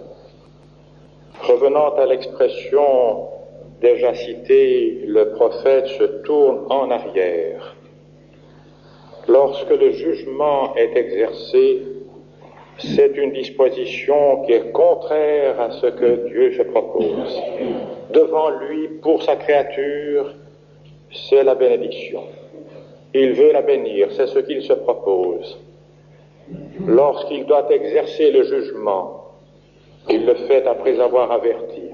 E: Revenant à l'expression déjà citée, le prophète se tourne en arrière. Lorsque le jugement est exercé, c'est une disposition qui est contraire à ce que Dieu se propose. Devant lui, pour sa créature, c'est la bénédiction. Il veut la bénir, c'est ce qu'il se propose. Lorsqu'il doit exercer le jugement, il le fait après avoir averti.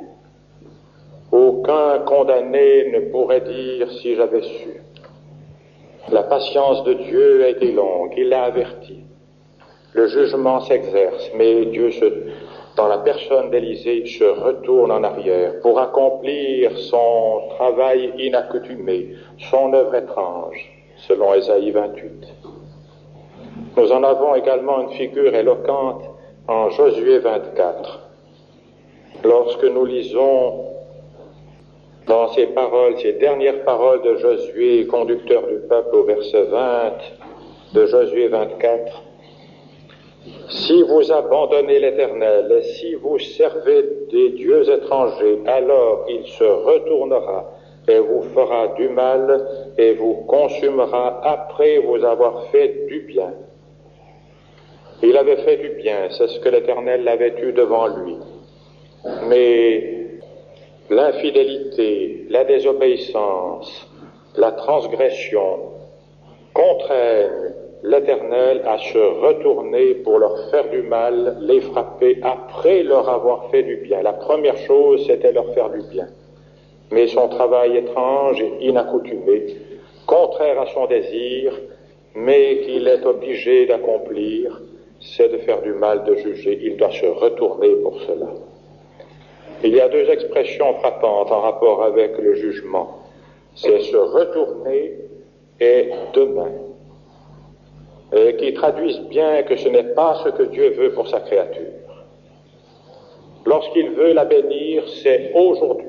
E: Aucun condamné ne pourrait dire si j'avais su. La patience de Dieu a été longue, il l'a averti. Le jugement s'exerce, mais Dieu se dans la personne d'Élisée, se retourne en arrière pour accomplir son travail inaccoutumé, son œuvre étrange, selon Ésaïe 28. Nous en avons également une figure éloquente en Josué 24. Lorsque nous lisons dans ces paroles, ces dernières paroles de Josué, conducteur du peuple, au verset 20 de Josué 24, « Si vous abandonnez l'Éternel et si vous servez des dieux étrangers, alors il se retournera et vous fera du mal et vous consumera après vous avoir fait du bien. » Il avait fait du bien, c'est ce que l'Éternel avait eu devant lui. Mais l'infidélité, la désobéissance, la transgression contraignent l'Éternel à se retourner pour leur faire du mal, les frapper après leur avoir fait du bien. La première chose, c'était leur faire du bien. Mais son travail étrange et inaccoutumé, contraire à son désir, mais qu'il est obligé d'accomplir, c'est de faire du mal, de juger. Il doit se retourner pour cela. Il y a deux expressions frappantes en rapport avec le jugement. C'est se retourner et demain, qui traduisent bien que ce n'est pas ce que Dieu veut pour sa créature. Lorsqu'il veut la bénir, c'est aujourd'hui.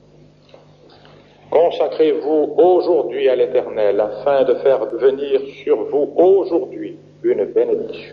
E: Consacrez-vous aujourd'hui à l'Éternel afin de faire venir sur vous aujourd'hui une bénédiction.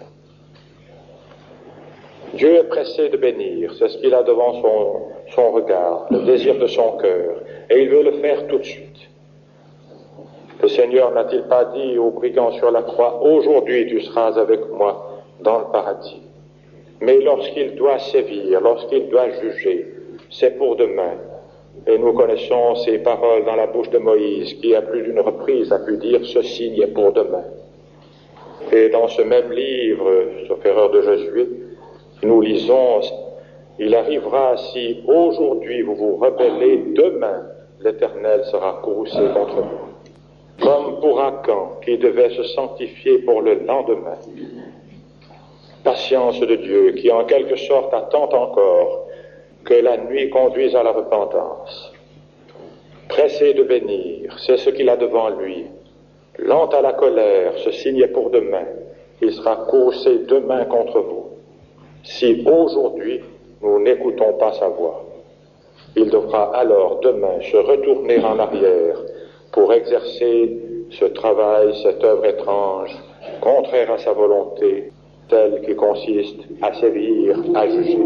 E: Dieu est pressé de bénir, c'est ce qu'il a devant son regard, le désir de son cœur, et il veut le faire tout de suite. Le Seigneur n'a-t-il pas dit au brigand sur la croix, « Aujourd'hui tu seras avec moi dans le paradis ». Mais lorsqu'il doit sévir, lorsqu'il doit juger, c'est pour demain. Et nous connaissons ces paroles dans la bouche de Moïse, qui à plus d'une reprise a pu dire « Ce signe est pour demain ». Et dans ce même livre, sauf erreur de Josué, nous lisons « Il arrivera si aujourd'hui vous vous rebellez, demain l'Éternel sera courroucé contre vous. » Comme pour Akan qui devait se sanctifier pour le lendemain. Patience de Dieu qui en quelque sorte attend encore que la nuit conduise à la repentance. Pressé de bénir, c'est ce qu'il a devant lui. Lent à la colère, ce signe est pour demain. Il sera courroucé demain contre vous. Si aujourd'hui nous n'écoutons pas sa voix, il devra alors demain se retourner en arrière pour exercer ce travail, cette œuvre étrange, contraire à sa volonté, telle qui consiste à sévir, à juger.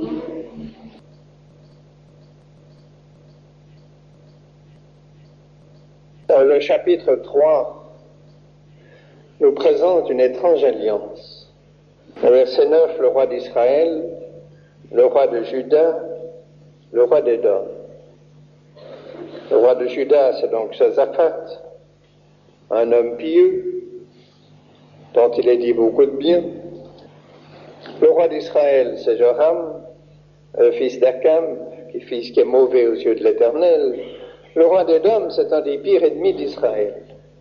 C: Le chapitre 3 nous présente une étrange alliance. Au verset 9, le roi d'Israël, le roi de Juda, le roi d'Édom. Le roi de Juda, c'est donc Josaphat, un homme pieux, dont il est dit beaucoup de bien. Le roi d'Israël, c'est Joram, fils d'Akam, fils qui est mauvais aux yeux de l'Éternel. Le roi d'Édom, c'est un des pires ennemis d'Israël.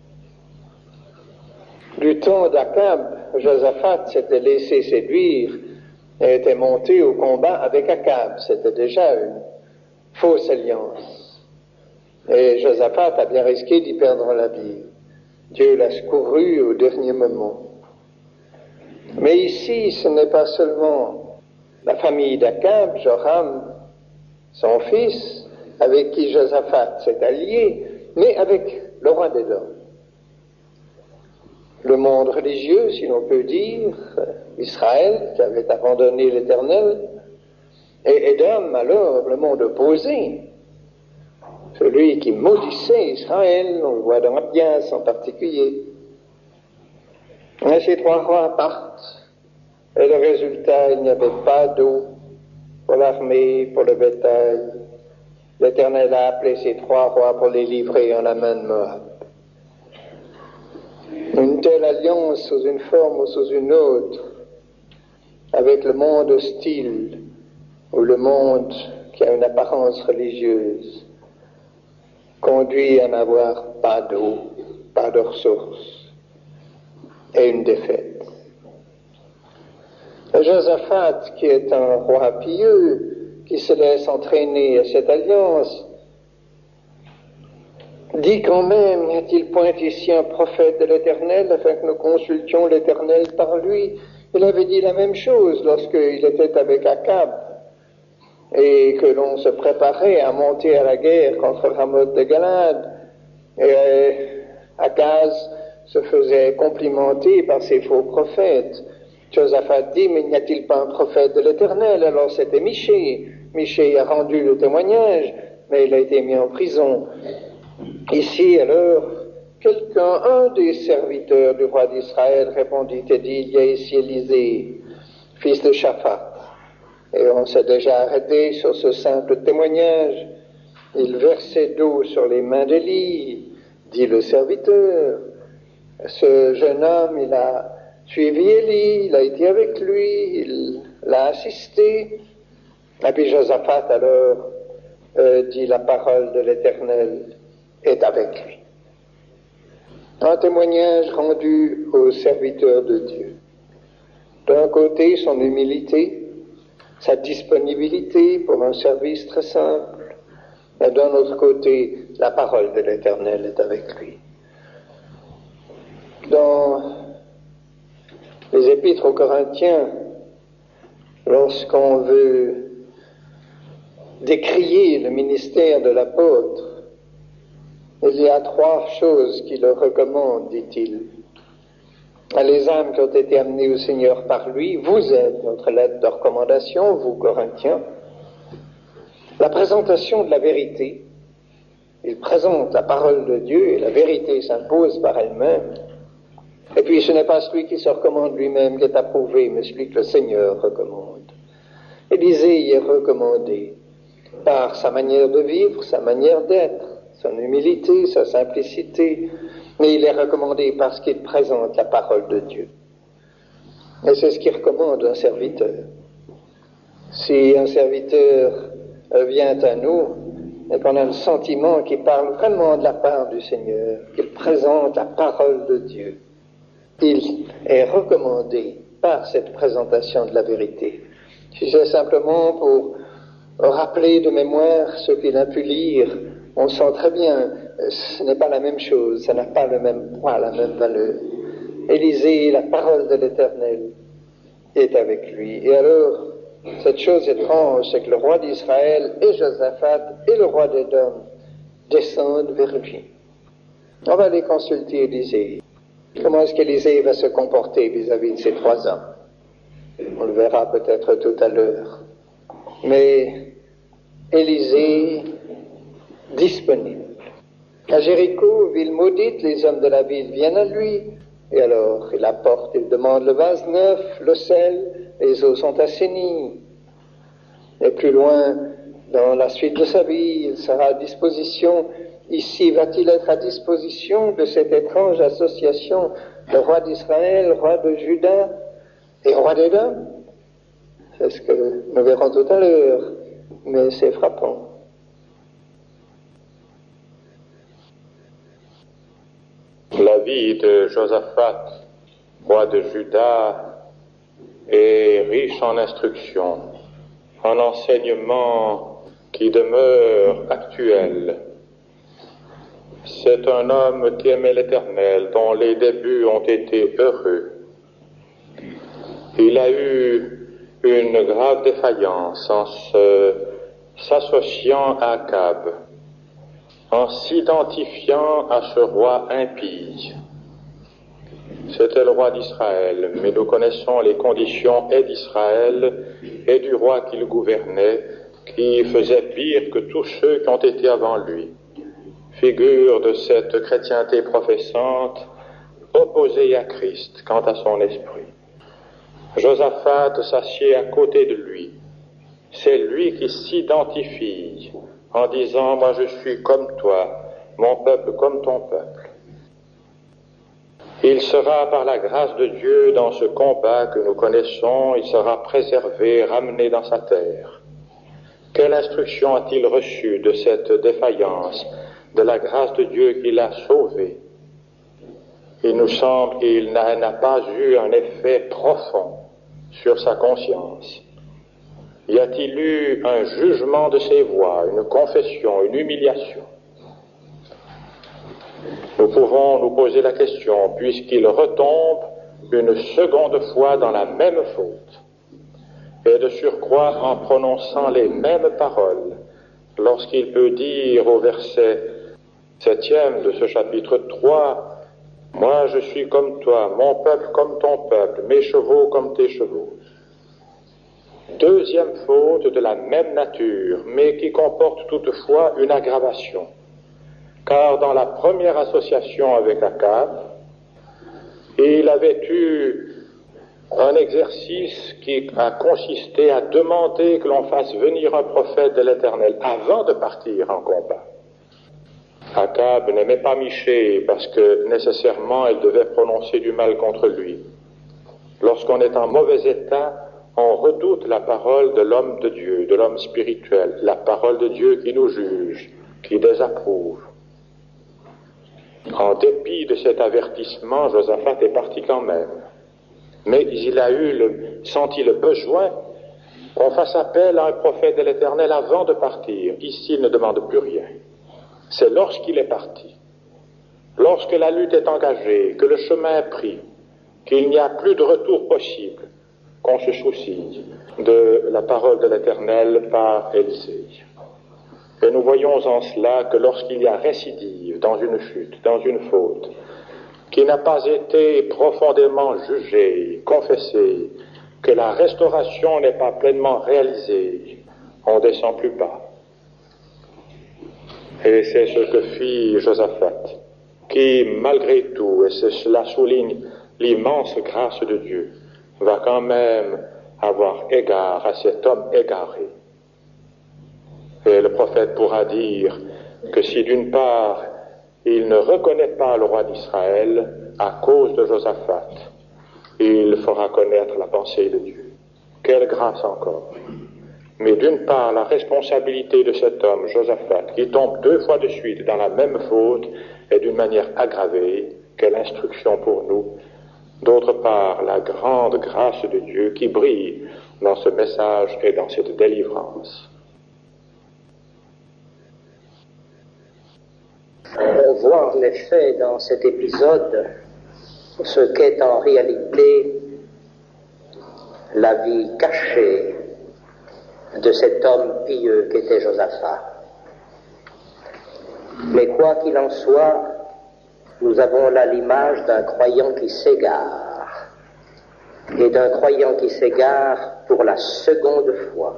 C: Du temps d'Akab, Josaphat s'était laissé séduire et était monté au combat avec Akab. C'était déjà une fausse alliance. Et Josaphat a bien risqué d'y perdre la vie. Dieu l'a secouru au dernier moment. Mais ici, ce n'est pas seulement la famille d'Akab, Joram, son fils, avec qui Josaphat s'est allié, mais avec le roi d'Édom. Le monde religieux, si l'on peut dire, Israël, qui avait abandonné l'Éternel, et Édom, alors, le monde opposé, celui qui maudissait Israël, on le voit dans Abias en particulier. Et ces trois rois partent, et le résultat, il n'y avait pas d'eau pour l'armée, pour le bétail. L'Éternel a appelé ces trois rois pour les livrer en la main de Moab. Une telle alliance sous une forme ou sous une autre, avec le monde hostile, ou le monde qui a une apparence religieuse, conduit à n'avoir pas d'eau, pas de ressources, et une défaite. Josaphat, qui est un roi pieux, qui se laisse entraîner à cette alliance, dit quand même, y a-t-il point ici un prophète de l'Éternel, afin que nous consultions l'Éternel par lui? Il avait dit la même chose lorsqu'il était avec Akab, et que l'on se préparait à monter à la guerre contre Ramoth de Galade. Et Akaz se faisait complimenter par ses faux prophètes. Josaphat dit, mais n'y a-t-il pas un prophète de l'Éternel? Alors c'était Michée. Michée a rendu le témoignage, mais il a été mis en prison. Ici, alors, un des serviteurs du roi d'Israël répondit et dit, il y a ici Élisée, fils de Shaphat. Et on s'est déjà arrêté sur ce simple témoignage. Il versait d'eau sur les mains d'Élie, dit le serviteur. Ce jeune homme, il a suivi Élie, il a été avec lui, il l'a assisté. Et puis Josaphat alors dit, la parole de l'Éternel est avec lui. Un témoignage rendu au serviteur de Dieu. D'un côté, son humilité, sa disponibilité pour un service très simple, et d'un autre côté, la parole de l'Éternel est avec lui. Dans les épîtres aux Corinthiens, lorsqu'on veut décrier le ministère de l'apôtre, il y a 3 choses qu'il leur recommande, dit-il. Les âmes qui ont été amenées au Seigneur par lui, vous êtes notre lettre de recommandation, vous Corinthiens. La présentation de la vérité. Il présente la parole de Dieu et la vérité s'impose par elle-même. Et puis ce n'est pas celui qui se recommande lui-même qui est approuvé, mais celui que le Seigneur recommande. Élisée y est recommandé par sa manière de vivre, sa manière d'être, son humilité, sa simplicité, mais il est recommandé parce qu'il présente la parole de Dieu. Et c'est ce qui recommande un serviteur. Si un serviteur vient à nous, et qu'on a le sentiment qu'il parle vraiment de la part du Seigneur, qu'il présente la parole de Dieu, il est recommandé par cette présentation de la vérité. Si c'est simplement pour rappeler de mémoire ce qu'il a pu lire, on sent très bien, ce n'est pas la même chose, ça n'a pas le même poids, la même valeur. Élisée, la parole de l'Éternel est avec lui. Et alors, cette chose étrange, c'est que le roi d'Israël et Josaphat et le roi d'Édom descendent vers lui. On va aller consulter Élisée. Comment est-ce qu'Élisée va se comporter vis-à-vis de ces 3 hommes? On le verra peut-être tout à l'heure. Mais Élisée, disponible. À Jéricho, ville maudite, les hommes de la ville viennent à lui, et alors il apporte, il demande le vase neuf, le sel, les eaux sont assainies. Et plus loin, dans la suite de sa vie, il sera à disposition. Ici, va-t-il être à disposition de cette étrange association de roi d'Israël, roi de Juda et roi d'Édom? C'est ce que nous verrons tout à l'heure, mais c'est frappant.
E: La vie de Josaphat, roi de Juda, est riche en instruction, en enseignements qui demeurent actuels. C'est un homme qui aimait l'Éternel, dont les débuts ont été heureux. Il a eu une grave défaillance en s'associant à Akab, en s'identifiant à ce roi impie. C'était le roi d'Israël, mais nous connaissons les conditions et d'Israël et du roi qui le gouvernait, qui faisait pire que tous ceux qui ont été avant lui. Figure de cette chrétienté professante, opposée à Christ quant à son esprit. Josaphat s'assied à côté de lui. C'est lui qui s'identifie en disant « Moi je suis comme toi, mon peuple comme ton peuple ». Il sera par la grâce de Dieu dans ce combat que nous connaissons, il sera préservé, ramené dans sa terre. Quelle instruction a-t-il reçue de cette défaillance, de la grâce de Dieu qui l'a sauvé? Il nous semble qu'il n'a pas eu un effet profond sur sa conscience? Y a-t-il eu un jugement de ses voies, une confession, une humiliation? Nous pouvons nous poser la question, puisqu'il retombe une seconde fois dans la même faute, et de surcroît en prononçant les mêmes paroles, lorsqu'il peut dire au verset 7e de ce chapitre 3, « Moi je suis comme toi, mon peuple comme ton peuple, mes chevaux comme tes chevaux. » Deuxième faute de la même nature, mais qui comporte toutefois une aggravation. Car dans la première association avec Akab, il avait eu un exercice qui a consisté à demander que l'on fasse venir un prophète de l'Éternel avant de partir en combat. Akab n'aimait pas Michée parce que nécessairement elle devait prononcer du mal contre lui. Lorsqu'on est en mauvais état, on redoute la parole de l'homme de Dieu, de l'homme spirituel, la parole de Dieu qui nous juge, qui désapprouve. En dépit de cet avertissement, Josaphat est parti quand même. Mais il a senti le besoin qu'on fasse appel à un prophète de l'Éternel avant de partir. Ici, il ne demande plus rien. C'est lorsqu'il est parti, lorsque la lutte est engagée, que le chemin est pris, qu'il n'y a plus de retour possible, qu'on se soucie de la parole de l'Éternel par Élisée. Et nous voyons en cela que lorsqu'il y a récidive dans une chute, dans une faute, qui n'a pas été profondément jugée, confessée, que la restauration n'est pas pleinement réalisée, on ne descend plus bas. Et c'est ce que fit Josaphat, qui, malgré tout, et cela souligne l'immense grâce de Dieu, va quand même avoir égard à cet homme égaré. Et le prophète pourra dire que si d'une part il ne reconnaît pas le roi d'Israël à cause de Josaphat, il fera connaître la pensée de Dieu. Quelle grâce encore! Mais d'une part, la responsabilité de cet homme, Josaphat, qui tombe 2 fois de suite dans la même faute, est d'une manière aggravée. Quelle instruction pour nous! D'autre part, la grande grâce de Dieu qui brille dans ce message et dans cette délivrance.
A: On voit en effet dans cet épisode ce qu'est en réalité la vie cachée de cet homme pieux qu'était Josaphat. Mais quoi qu'il en soit, nous avons là l'image d'un croyant qui s'égare, et d'un croyant qui s'égare pour la seconde fois,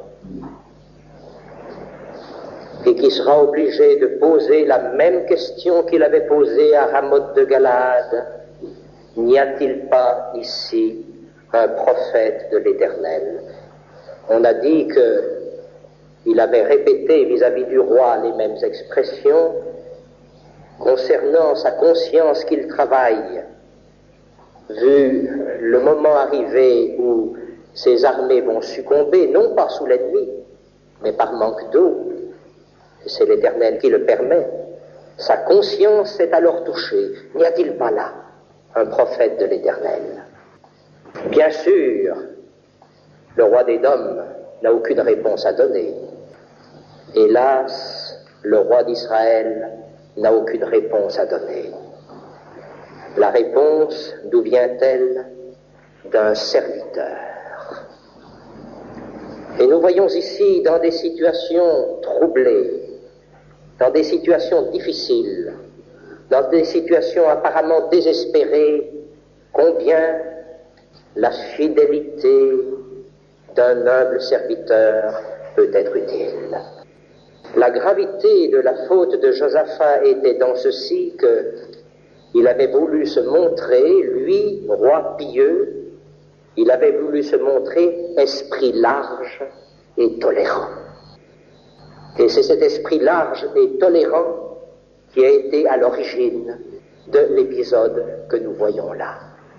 A: et qui sera obligé de poser la même question qu'il avait posée à Ramoth de Galaad. N'y a-t-il pas ici un prophète de l'Éternel? On a dit qu'il avait répété vis-à-vis du roi les mêmes expressions concernant sa conscience qu'il travaille, vu le moment arrivé où ses armées vont succomber, non pas sous l'ennemi, mais par manque d'eau. C'est l'Éternel qui le permet. Sa conscience est alors touchée. N'y a-t-il pas là un prophète de l'Éternel? Bien sûr, le roi d'Édom n'a aucune réponse à donner. Hélas, le roi d'Israël n'a aucune réponse à donner. La réponse, d'où vient-elle? D'un serviteur. Et nous voyons ici, dans des situations troublées, dans des situations difficiles, dans des situations apparemment désespérées, combien la fidélité d'un humble serviteur peut être utile. La gravité de la faute de Josaphat était dans ceci qu'il avait voulu se montrer, lui, roi pieux, il avait voulu se montrer esprit large et tolérant. Et c'est cet esprit large et tolérant qui a été à l'origine de l'épisode que nous voyons là.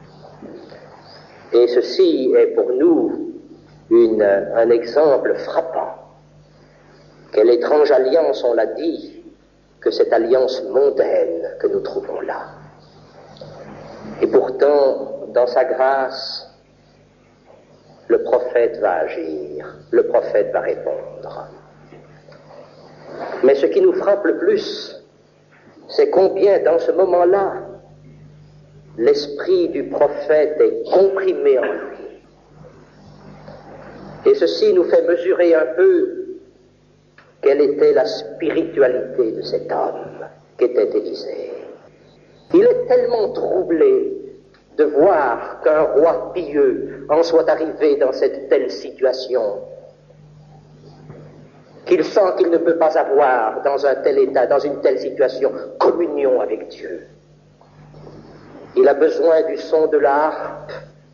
A: Et ceci est pour nous un exemple frappant. Quelle étrange alliance, on l'a dit, que cette alliance mondaine que nous trouvons là. Et pourtant, dans sa grâce,
D: le prophète va agir, le prophète va répondre. Mais ce qui nous frappe le plus, c'est combien dans ce moment-là, l'esprit du prophète est comprimé en lui. Et ceci nous fait mesurer un peu quelle était la spiritualité de cet homme qu'était Élisée. Il est tellement troublé de voir qu'un roi pieux en soit arrivé dans cette telle situation, qu'il sent qu'il ne peut pas avoir dans un tel état, dans une telle situation, communion avec Dieu. Il a besoin du son de la harpe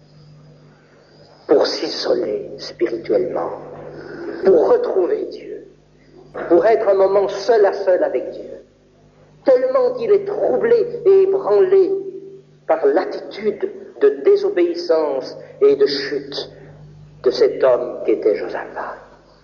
D: pour s'isoler spirituellement, pour retrouver Dieu, pour être un moment seul à seul avec Dieu. Tellement qu'il est troublé et ébranlé par l'attitude de désobéissance et de chute de cet homme qu'était Josaphat.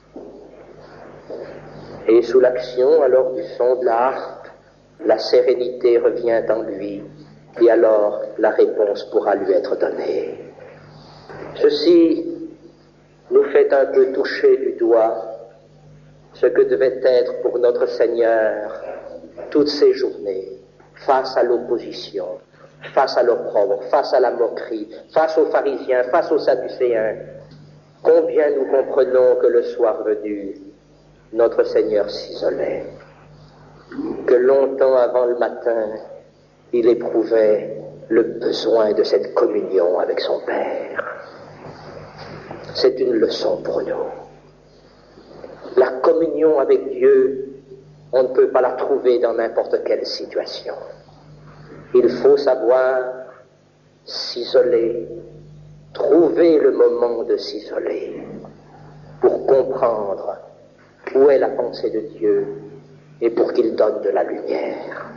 D: Et sous l'action alors du son de la harpe, la sérénité revient en lui, et alors la réponse pourra lui être donnée. Ceci nous fait un peu toucher du doigt ce que devait être pour notre Seigneur toutes ces journées, face à l'opposition, face à l'opprobre, face à la moquerie, face aux pharisiens, face aux sadducéens. Combien nous comprenons que le soir venu, notre Seigneur s'isolait, que longtemps avant le matin, il éprouvait le besoin de cette communion avec son Père. C'est une leçon pour nous. La communion avec Dieu, on ne peut pas la trouver dans n'importe quelle situation. Il faut savoir s'isoler, trouver le moment de s'isoler pour comprendre où est la pensée de Dieu et pour qu'il donne de la lumière.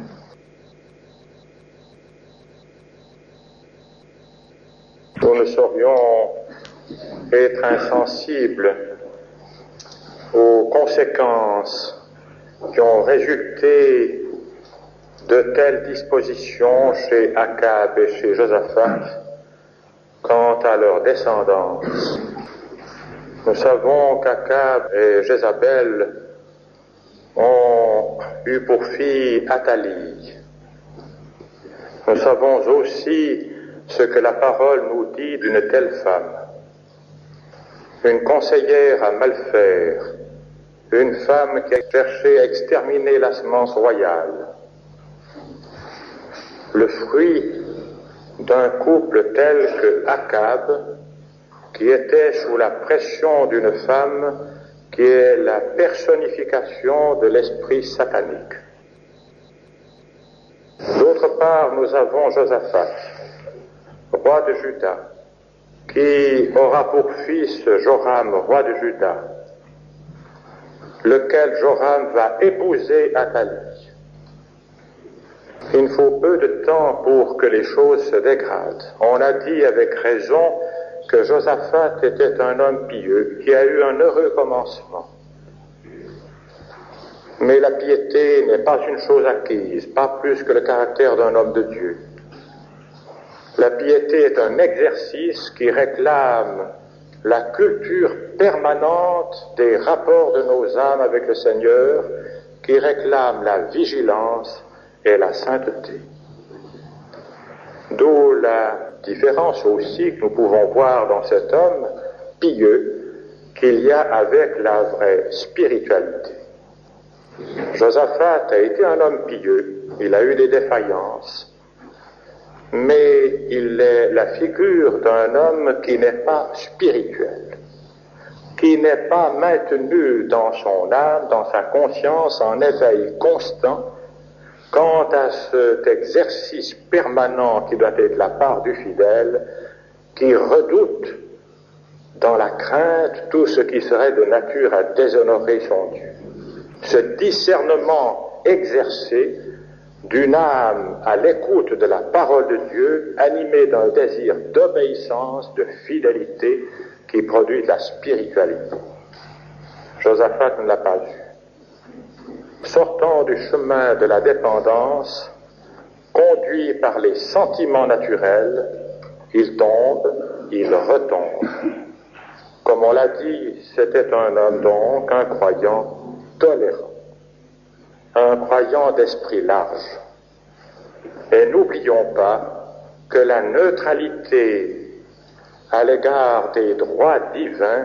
E: Nous ne saurions être insensibles aux conséquences qui ont résulté de telles dispositions chez Akab et chez Josaphat quant à leur descendance. Nous savons qu'Akab et Jézabel ont eu pour fille Athalie. Nous savons aussi ce que la parole nous dit d'une telle femme. Une conseillère à mal faire, une femme qui a cherché à exterminer la semence royale. Le fruit d'un couple tel que Akab, qui était sous la pression d'une femme qui est la personnification de l'esprit satanique. D'autre part, nous avons Josaphat, roi de Juda, qui aura pour fils Joram, roi de Juda, lequel Joram va épouser Athalie. Il faut peu de temps pour que les choses se dégradent. On a dit avec raison que Josaphat était un homme pieux qui a eu un heureux commencement. Mais la piété n'est pas une chose acquise, pas plus que le caractère d'un homme de Dieu. La piété est un exercice qui réclame la culture permanente des rapports de nos âmes avec le Seigneur, qui réclame la vigilance et la sainteté. D'où la différence aussi que nous pouvons voir dans cet homme pieux qu'il y a avec la vraie spiritualité. Josaphat a été un homme pieux, il a eu des défaillances, mais il est la figure d'un homme qui n'est pas spirituel, qui n'est pas maintenu dans son âme, dans sa conscience, en éveil constant quant à cet exercice permanent qui doit être la part du fidèle, qui redoute dans la crainte tout ce qui serait de nature à déshonorer son Dieu. Ce discernement exercé d'une âme à l'écoute de la parole de Dieu, animée d'un désir d'obéissance, de fidélité, qui produit de la spiritualité. Josaphat ne l'a pas eu. Sortant du chemin de la dépendance, conduit par les sentiments naturels, il tombe, il retombe. Comme on l'a dit, c'était un homme donc, un croyant tolérant, un croyant d'esprit large. Et n'oublions pas que la neutralité à l'égard des droits divins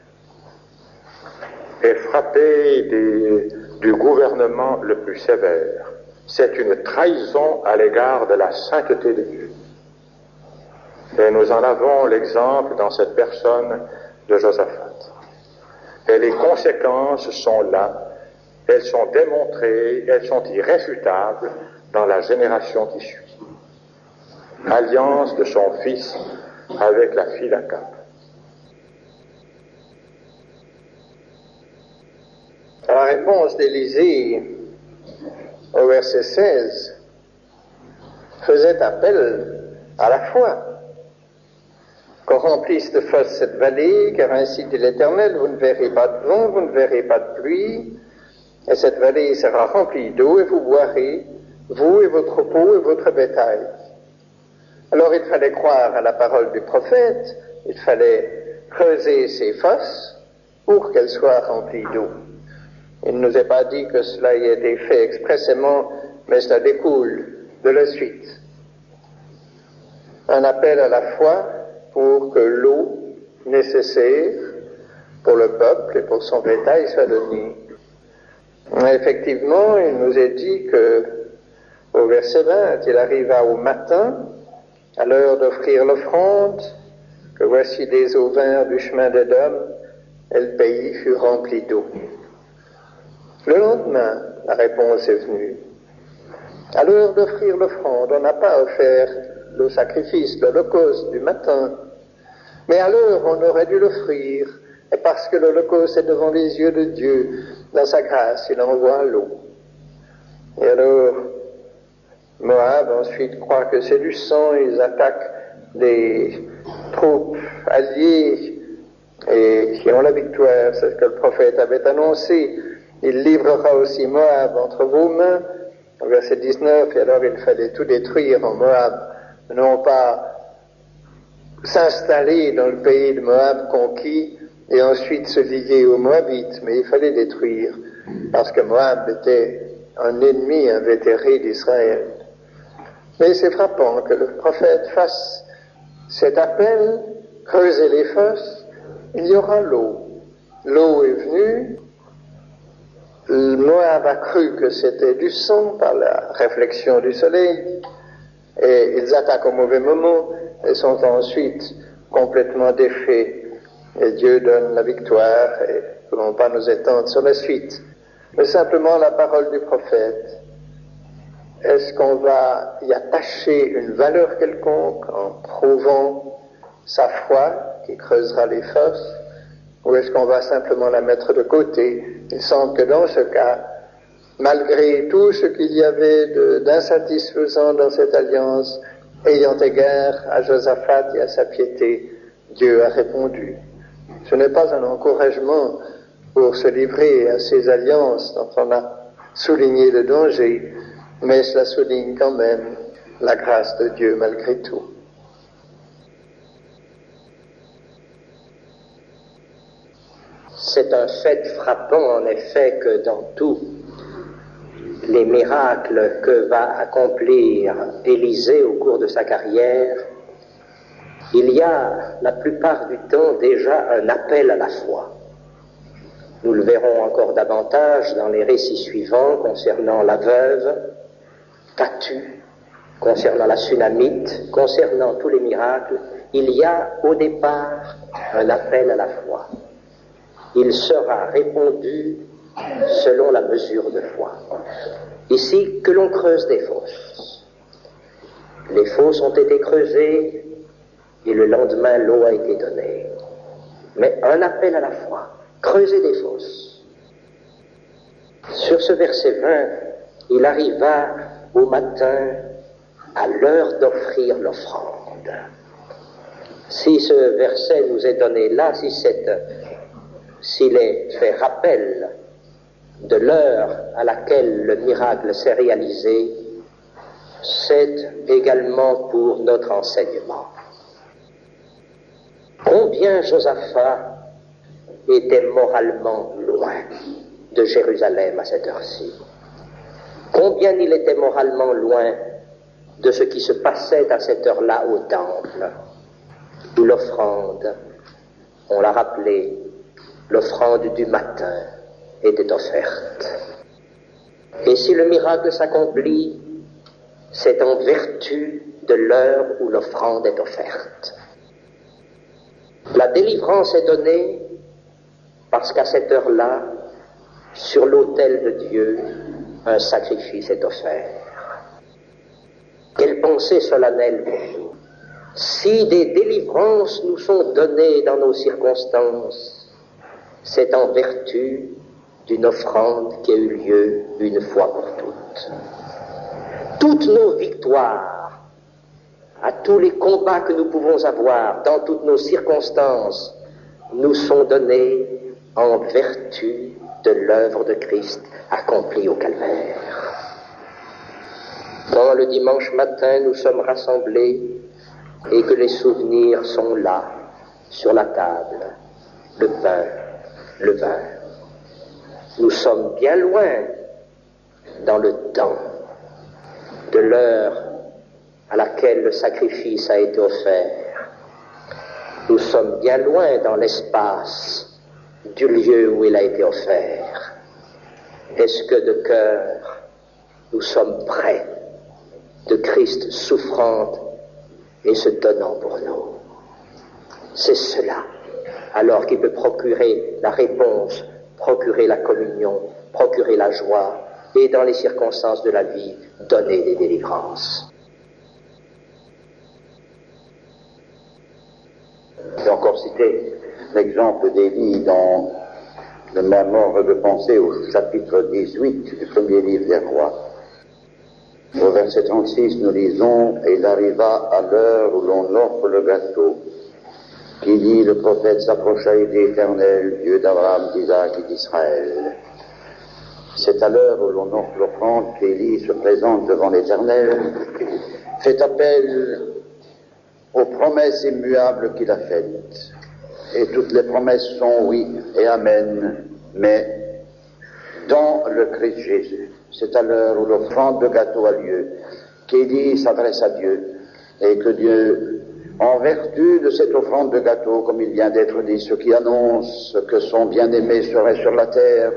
E: est frappée du gouvernement le plus sévère. C'est une trahison à l'égard de la sainteté de Dieu. Et nous en avons l'exemple dans cette personne de Josaphat. Et les conséquences sont là, elles sont démontrées, elles sont irréfutables dans la génération qui suit. Alliance de son fils avec la fille d'Akab.
C: La réponse d'Élisée au verset 16 faisait appel à la foi. Qu'on remplisse de force cette vallée, car ainsi dit l'Éternel, vous ne verrez pas de vent, vous ne verrez pas de pluie, et cette vallée sera remplie d'eau, et vous boirez, vous et vos troupeaux et votre bétail. Alors il fallait croire à la parole du prophète, il fallait creuser ces fosses pour qu'elles soient remplies d'eau. Il ne nous est pas dit que cela ait été fait expressément, mais cela découle de la suite. Un appel à la foi pour que l'eau nécessaire pour le peuple et pour son bétail soit donnée. Effectivement, il nous est dit que, au verset 20, il arriva au matin, à l'heure d'offrir l'offrande, que voici des eaux vinrent du chemin d'Édom, et le pays fut rempli d'eau. Le lendemain, la réponse est venue. À l'heure d'offrir l'offrande, on n'a pas offert le sacrifice, l'holocauste du matin, mais à l'heure on aurait dû l'offrir, et parce que l'holocauste est devant les yeux de Dieu, dans sa grâce, il envoie l'eau. Et alors, Moab ensuite croit que c'est du sang, ils attaquent des troupes alliées et qui ont la victoire, c'est ce que le prophète avait annoncé. Il livrera aussi Moab entre vos mains, au verset 19, et alors il fallait tout détruire en Moab, non pas s'installer dans le pays de Moab conquis et ensuite se lier aux Moabites, mais il fallait détruire, parce que Moab était un ennemi invétéré d'Israël. Mais c'est frappant que le prophète fasse cet appel, creuser les fosses, il y aura l'eau. L'eau est venue, Moab a cru que c'était du sang par la réflexion du soleil, et ils attaquent au mauvais moment et sont ensuite complètement défaits. Et Dieu donne la victoire, et nous ne voulons pas nous étendre sur la suite, mais simplement la parole du prophète. Est-ce qu'on va y attacher une valeur quelconque en prouvant sa foi qui creusera les fosses, ou est-ce qu'on va simplement la mettre de côté? Il semble que dans ce cas, malgré tout ce qu'il y avait d'insatisfaisant dans cette alliance, ayant égard à Josaphat et à sa piété, Dieu a répondu. Ce n'est pas un encouragement pour se livrer à ces alliances dont on a souligné le danger, mais cela souligne quand même la grâce de Dieu malgré tout.
D: C'est un fait frappant en effet que dans tous les miracles que va accomplir Élisée au cours de sa carrière, il y a la plupart du temps déjà un appel à la foi. Nous le verrons encore davantage dans les récits suivants concernant la veuve, Tatu, concernant la Sunamite, concernant tous les miracles. Il y a au départ un appel à la foi. Il sera répondu selon la mesure de foi. Ici, que l'on creuse des fosses. Les fosses ont été creusées et le lendemain, l'eau a été donnée. Mais un appel à la foi, creuser des fosses. Sur ce verset 20, il arriva au matin à l'heure d'offrir l'offrande. Si ce verset nous est donné là, s'il est fait rappel de l'heure à laquelle le miracle s'est réalisé, c'est également pour notre enseignement. Combien Josaphat était moralement loin de Jérusalem à cette heure-ci. Combien il était moralement loin de ce qui se passait à cette heure-là au temple, où l'offrande, on l'a rappelé, l'offrande du matin était offerte. Et si le miracle s'accomplit, c'est en vertu de l'heure où l'offrande est offerte. La délivrance est donnée parce qu'à cette heure-là, sur l'autel de Dieu, un sacrifice est offert. Quelle pensée solennelle pour nous. Si des délivrances nous sont données dans nos circonstances, c'est en vertu d'une offrande qui a eu lieu une fois pour toutes. Toutes nos victoires, à tous les combats que nous pouvons avoir, dans toutes nos circonstances, nous sont données en vertu de l'œuvre de Christ accomplie au Calvaire. Quand le dimanche matin nous sommes rassemblés et que les souvenirs sont là, sur la table, le pain, le vin, nous sommes bien loin dans le temps de l'heure à laquelle le sacrifice a été offert. Nous sommes bien loin dans l'espace du lieu où il a été offert. Est-ce que de cœur nous sommes près de Christ souffrant et se donnant pour nous? C'est cela alors qui peut procurer la réponse, procurer la communion, procurer la joie et dans les circonstances de la vie donner des délivrances.
B: J'ai encore cité l'exemple d'Élie dans le même ordre de pensée au chapitre 18 du premier livre des rois. Au verset 36, nous lisons « Et il arriva à l'heure où l'on offre le gâteau, qui dit, le prophète s'approcha et dit, Éternel, Dieu d'Abraham, d'Isaac et d'Israël. » C'est à l'heure où l'on offre l'offrande qu'Élie se présente devant l'Éternel, fait appel aux promesses immuables qu'il a faites. Et toutes les promesses sont oui et amen, mais dans le Christ Jésus. C'est à l'heure où l'offrande de gâteau a lieu, qu'Élie s'adresse à Dieu, et que Dieu, en vertu de cette offrande de gâteau, comme il vient d'être dit, ce qui annonce que son bien-aimé serait sur la terre,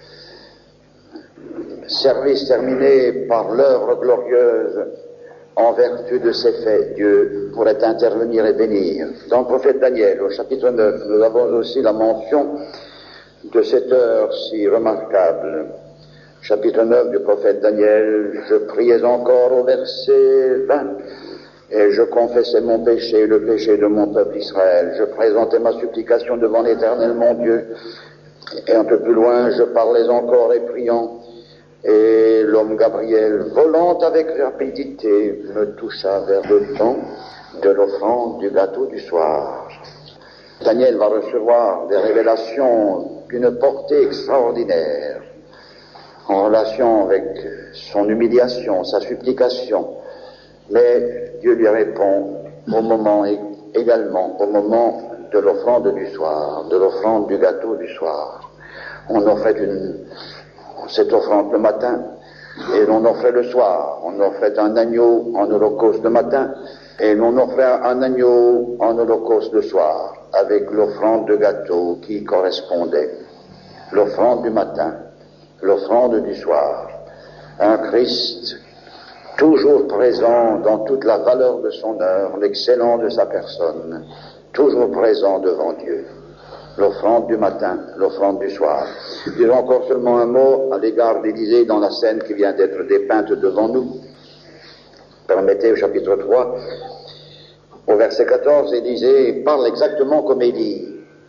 B: service terminé par l'œuvre glorieuse, en vertu de ces faits, Dieu pourrait intervenir et bénir. Dans le prophète Daniel, au chapitre 9, nous avons aussi la mention de cette heure si remarquable. Chapitre 9 du prophète Daniel, je priais encore au verset 20, et je confessais mon péché, le péché de mon peuple Israël. Je présentais ma supplication devant l'Éternel mon Dieu, et un peu plus loin, je parlais encore et priant, et l'homme Gabriel, volant avec rapidité, me toucha vers le temps de l'offrande du gâteau du soir. Daniel va recevoir des révélations d'une portée extraordinaire en relation avec son humiliation, sa supplication. Mais Dieu lui répond au moment également, au moment de l'offrande du soir, de l'offrande du gâteau du soir. On offrait cette offrande le matin, et l'on offrait le soir. On offrait un agneau en holocauste le matin, et l'on offrait un agneau en holocauste le soir, avec l'offrande de gâteau qui correspondait. L'offrande du matin, l'offrande du soir. Un Christ toujours présent dans toute la valeur de son heure, l'excellence de sa personne, toujours présent devant Dieu. L'offrande du matin, l'offrande du soir. Je dirais encore seulement un mot à l'égard d'Élisée dans la scène qui vient d'être dépeinte devant nous. Permettez, au chapitre 3, au verset 14, Élisée parle exactement comme Élie.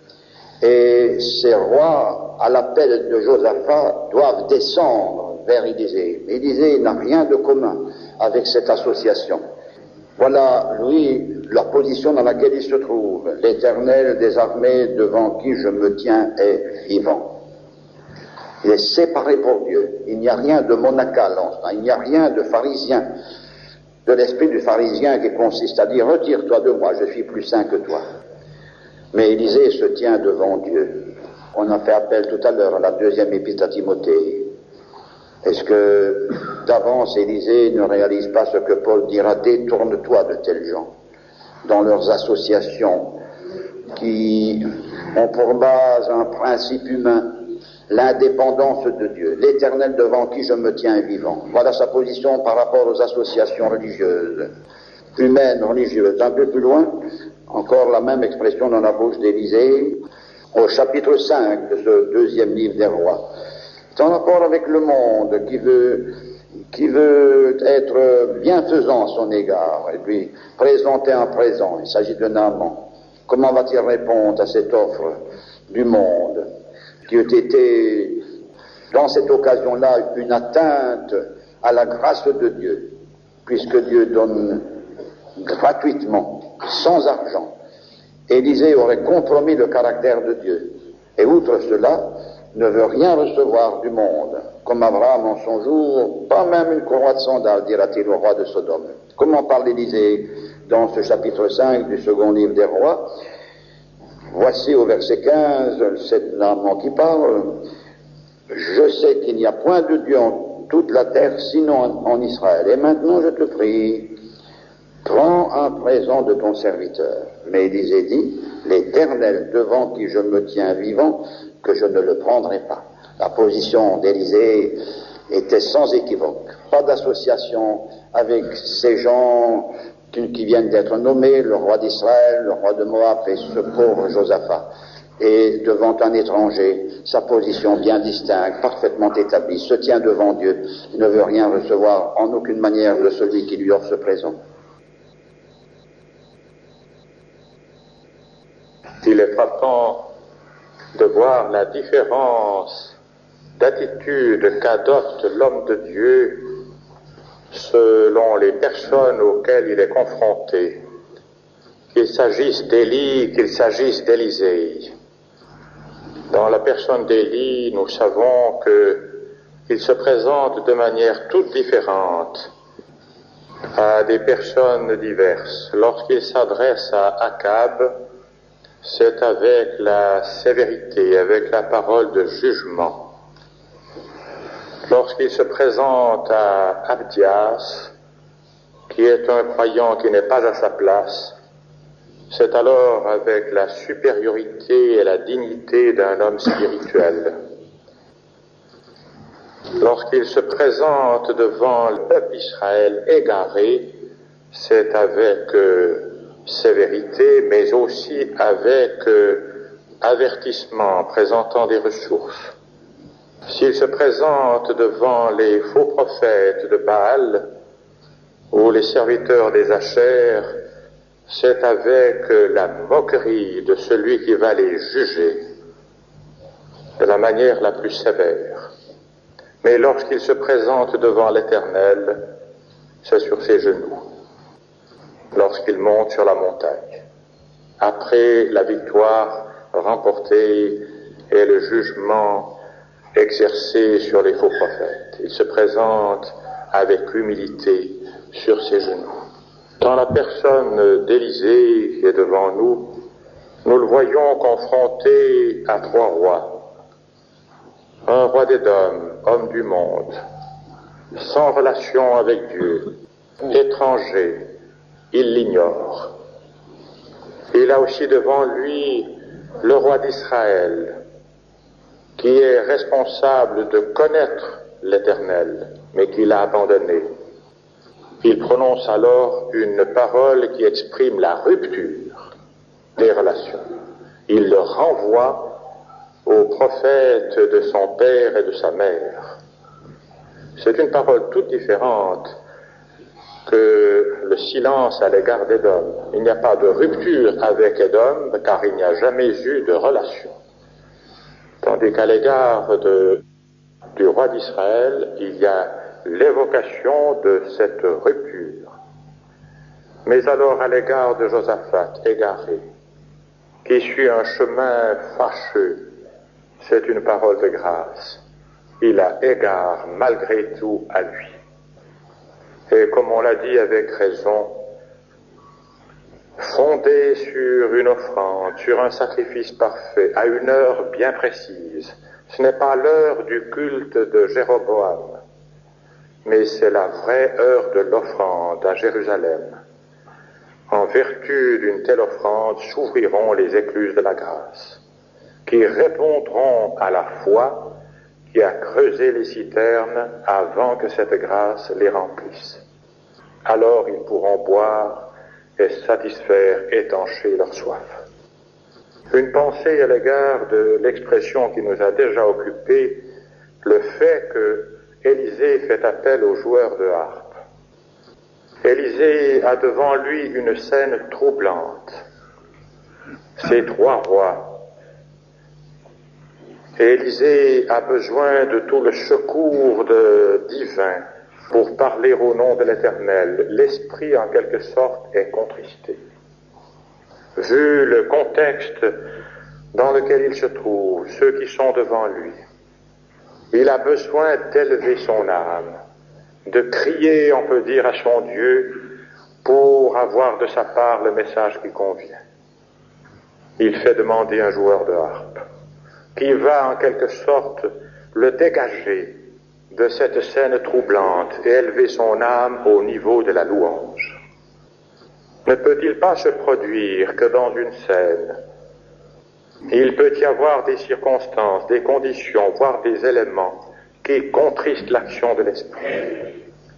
B: Et ces rois, à l'appel de Josaphat, doivent descendre vers Élisée. Élisée n'a rien de commun avec cette association. Voilà, lui, la position dans laquelle il se trouve. L'Éternel des armées devant qui je me tiens est vivant. Il est séparé pour Dieu. Il n'y a rien de monacal en cela. Il n'y a rien de pharisien, de l'esprit du pharisien qui consiste à dire « Retire-toi de moi, je suis plus saint que toi ». Mais Élisée se tient devant Dieu. On a fait appel tout à l'heure à la deuxième épître à Timothée. Est-ce que d'avance Élisée ne réalise pas ce que Paul dira? Détourne-toi de tels gens dans leurs associations qui ont pour base un principe humain, l'indépendance de Dieu, l'Éternel devant qui je me tiens vivant. Voilà sa position par rapport aux associations religieuses, humaines, religieuses. Un peu plus loin, encore la même expression dans la bouche d'Élisée, au chapitre 5 de ce deuxième livre des rois. C'est en rapport avec le monde qui veut être bienfaisant à son égard et lui présenter un présent. Il s'agit de Naaman. Comment va-t-il répondre à cette offre du monde qui eût été, dans cette occasion-là, une atteinte à la grâce de Dieu, puisque Dieu donne gratuitement, sans argent. Élisée aurait compromis le caractère de Dieu. Et outre cela, ne veut rien recevoir du monde. Comme Abraham en son jour, pas même une courroie de sandales, dira-t-il au roi de Sodome. Comment parle Élisée dans ce chapitre 5 du second livre des rois? Voici au verset 15, c'est Naaman qui parle. Je sais qu'il n'y a point de Dieu en toute la terre, sinon en Israël. Et maintenant je te prie, prends un présent de ton serviteur. Mais Élisée dit, l'Éternel devant qui je me tiens vivant, que je ne le prendrai pas. La position d'Élisée était sans équivoque. Pas d'association avec ces gens qui viennent d'être nommés, le roi d'Israël, le roi de Moab et ce pauvre Josaphat. Et devant un étranger, sa position bien distincte, parfaitement établie, se tient devant Dieu, il ne veut rien recevoir en aucune manière de celui qui lui offre ce présent.
E: Il est frappant de voir la différence d'attitude qu'adopte l'homme de Dieu selon les personnes auxquelles il est confronté, qu'il s'agisse d'Élie, qu'il s'agisse d'Élisée. Dans la personne d'Élie, nous savons qu'il se présente de manière toute différente à des personnes diverses. Lorsqu'il s'adresse à Akab, c'est avec la sévérité, avec la parole de jugement. Lorsqu'il se présente à Abdias, qui est un croyant qui n'est pas à sa place, c'est alors avec la supériorité et la dignité d'un homme spirituel. Lorsqu'il se présente devant le peuple d'Israël égaré, c'est avec sévérité, mais aussi avec avertissement, présentant des ressources. S'il se présente devant les faux prophètes de Baal ou les serviteurs des Achères, c'est avec la moquerie de celui qui va les juger de la manière la plus sévère. Mais lorsqu'il se présente devant l'Éternel, c'est sur ses genoux. Lorsqu'il monte sur la montagne, après la victoire remportée et le jugement exercé sur les faux prophètes, il se présente avec humilité sur ses genoux. Dans la personne d'Élisée qui est devant nous, nous le voyons confronté à trois rois. Un roi d'Édom, homme du monde, sans relation avec Dieu, étranger, il l'ignore. Il a aussi devant lui le roi d'Israël, qui est responsable de connaître l'Éternel, mais qui l'a abandonné. Il prononce alors une parole qui exprime la rupture des relations. Il le renvoie au prophète de son père et de sa mère. C'est une parole toute différente que le silence à l'égard d'Édom. Il n'y a pas de rupture avec Édom, car il n'y a jamais eu de relation. Tandis qu'à l'égard du roi d'Israël, il y a l'évocation de cette rupture. Mais alors à l'égard de Josaphat, égaré, qui suit un chemin fâcheux, c'est une parole de grâce. Il a égard malgré tout à lui. Et comme on l'a dit avec raison, fondé sur une offrande, sur un sacrifice parfait, à une heure bien précise. Ce n'est pas l'heure du culte de Jéroboam, mais c'est la vraie heure de l'offrande à Jérusalem. En vertu d'une telle offrande s'ouvriront les écluses de la grâce, qui répondront à la foi qui a creusé les citernes avant que cette grâce les remplisse. Alors ils pourront boire et satisfaire, étancher leur soif. Une pensée à l'égard de l'expression qui nous a déjà occupés, le fait que Élisée fait appel aux joueurs de harpe. Élisée a devant lui une scène troublante. Ces trois rois. Et Élisée a besoin de tout le secours divin pour parler au nom de l'Éternel. L'esprit, en quelque sorte, est contristé. Vu le contexte dans lequel il se trouve, ceux qui sont devant lui, il a besoin d'élever son âme, de crier, on peut dire, à son Dieu pour avoir de sa part le message qui convient. Il fait demander un joueur de harpe qui va en quelque sorte le dégager de cette scène troublante et élever son âme au niveau de la louange. Ne peut-il pas se produire que dans une scène, il peut y avoir des circonstances, des conditions, voire des éléments qui contristent l'action de l'esprit?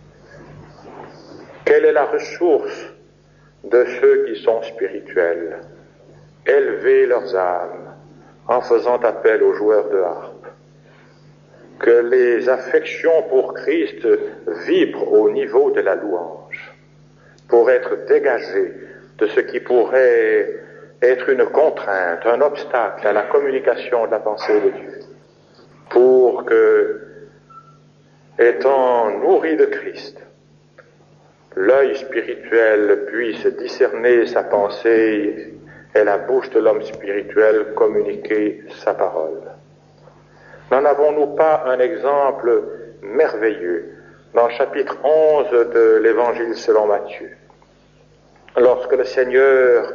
E: Quelle est la ressource de ceux qui sont spirituels? Élever leurs âmes en faisant appel aux joueurs de harpe. Que les affections pour Christ vibrent au niveau de la louange, pour être dégagées de ce qui pourrait être une contrainte, un obstacle à la communication de la pensée de Dieu, pour que, étant nourri de Christ, l'œil spirituel puisse discerner sa pensée et la bouche de l'homme spirituel communiquer sa parole. N'en avons-nous pas un exemple merveilleux dans le chapitre 11 de l'Évangile selon Matthieu, lorsque le Seigneur,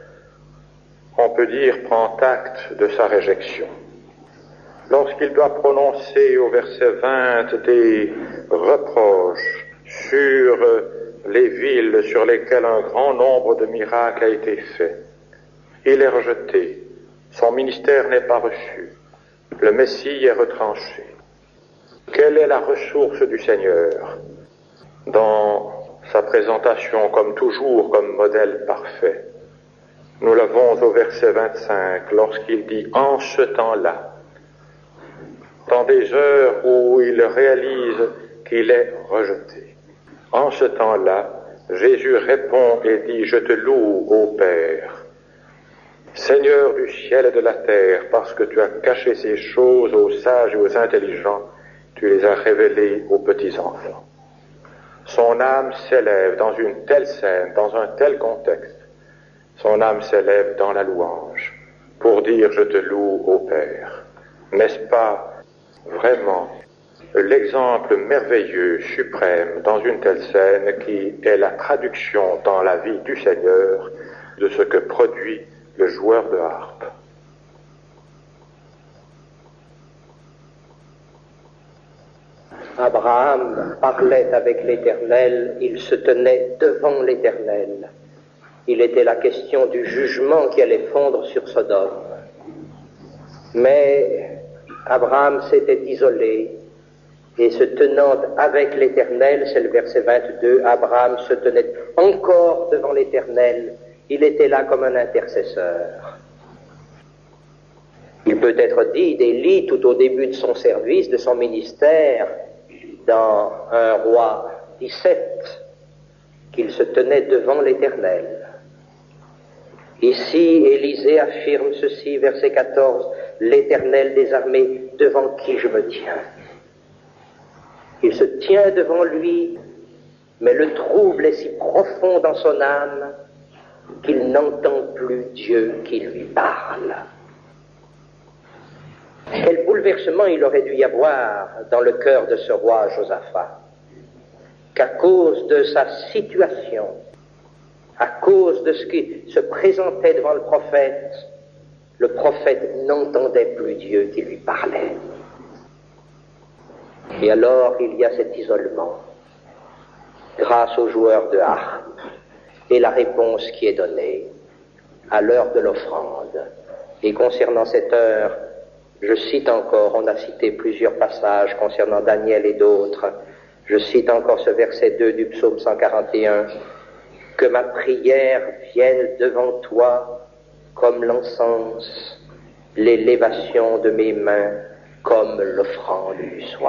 E: on peut dire, prend acte de sa réjection, lorsqu'il doit prononcer au verset 20 des reproches sur les villes sur lesquelles un grand nombre de miracles a été fait. Il est rejeté, son ministère n'est pas reçu, le Messie est retranché. Quelle est la ressource du Seigneur dans sa présentation, comme toujours, comme modèle parfait? Nous l'avons au verset 25, lorsqu'il dit « en ce temps-là », dans des heures où il réalise qu'il est rejeté. En ce temps-là, Jésus répond et dit « Je te loue, ô Père, Seigneur du ciel et de la terre, parce que tu as caché ces choses aux sages et aux intelligents, tu les as révélées aux petits enfants. » Son âme s'élève dans une telle scène, dans un tel contexte. Son âme s'élève dans la louange pour dire « Je te loue, ô Père ». N'est-ce pas vraiment l'exemple merveilleux, suprême, dans une telle scène qui est la traduction dans la vie du Seigneur de ce que produit le joueur de harpe?
A: Abraham parlait avec l'Éternel, il se tenait devant l'Éternel. Il était la question du jugement qui allait fondre sur Sodome. Mais Abraham s'était isolé et se tenant avec l'Éternel, c'est le verset 22, Abraham se tenait encore devant l'Éternel. Il était là comme un intercesseur. Il peut être dit d'Élie tout au début de son service, de son ministère, dans 1 Roi 17, qu'il se tenait devant l'Éternel. Ici, Élisée affirme ceci, verset 14, « L'Éternel des armées, devant qui je me tiens ?» Il se tient devant lui, mais le trouble est si profond dans son âme qu'il n'entend plus Dieu qui lui parle. Quel bouleversement il aurait dû y avoir dans le cœur de ce roi Josaphat, qu'à cause de sa situation,
D: à cause de ce qui se présentait devant le prophète n'entendait plus Dieu qui lui parlait. Et alors il y a cet isolement, grâce aux joueurs de harpe, et la réponse qui est donnée à l'heure de l'offrande. Et concernant cette heure, je cite encore, on a cité plusieurs passages concernant Daniel et d'autres, je cite encore ce verset 2 du psaume 141, « Que ma prière vienne devant toi comme l'encens, l'élévation de mes mains comme l'offrande du soir. »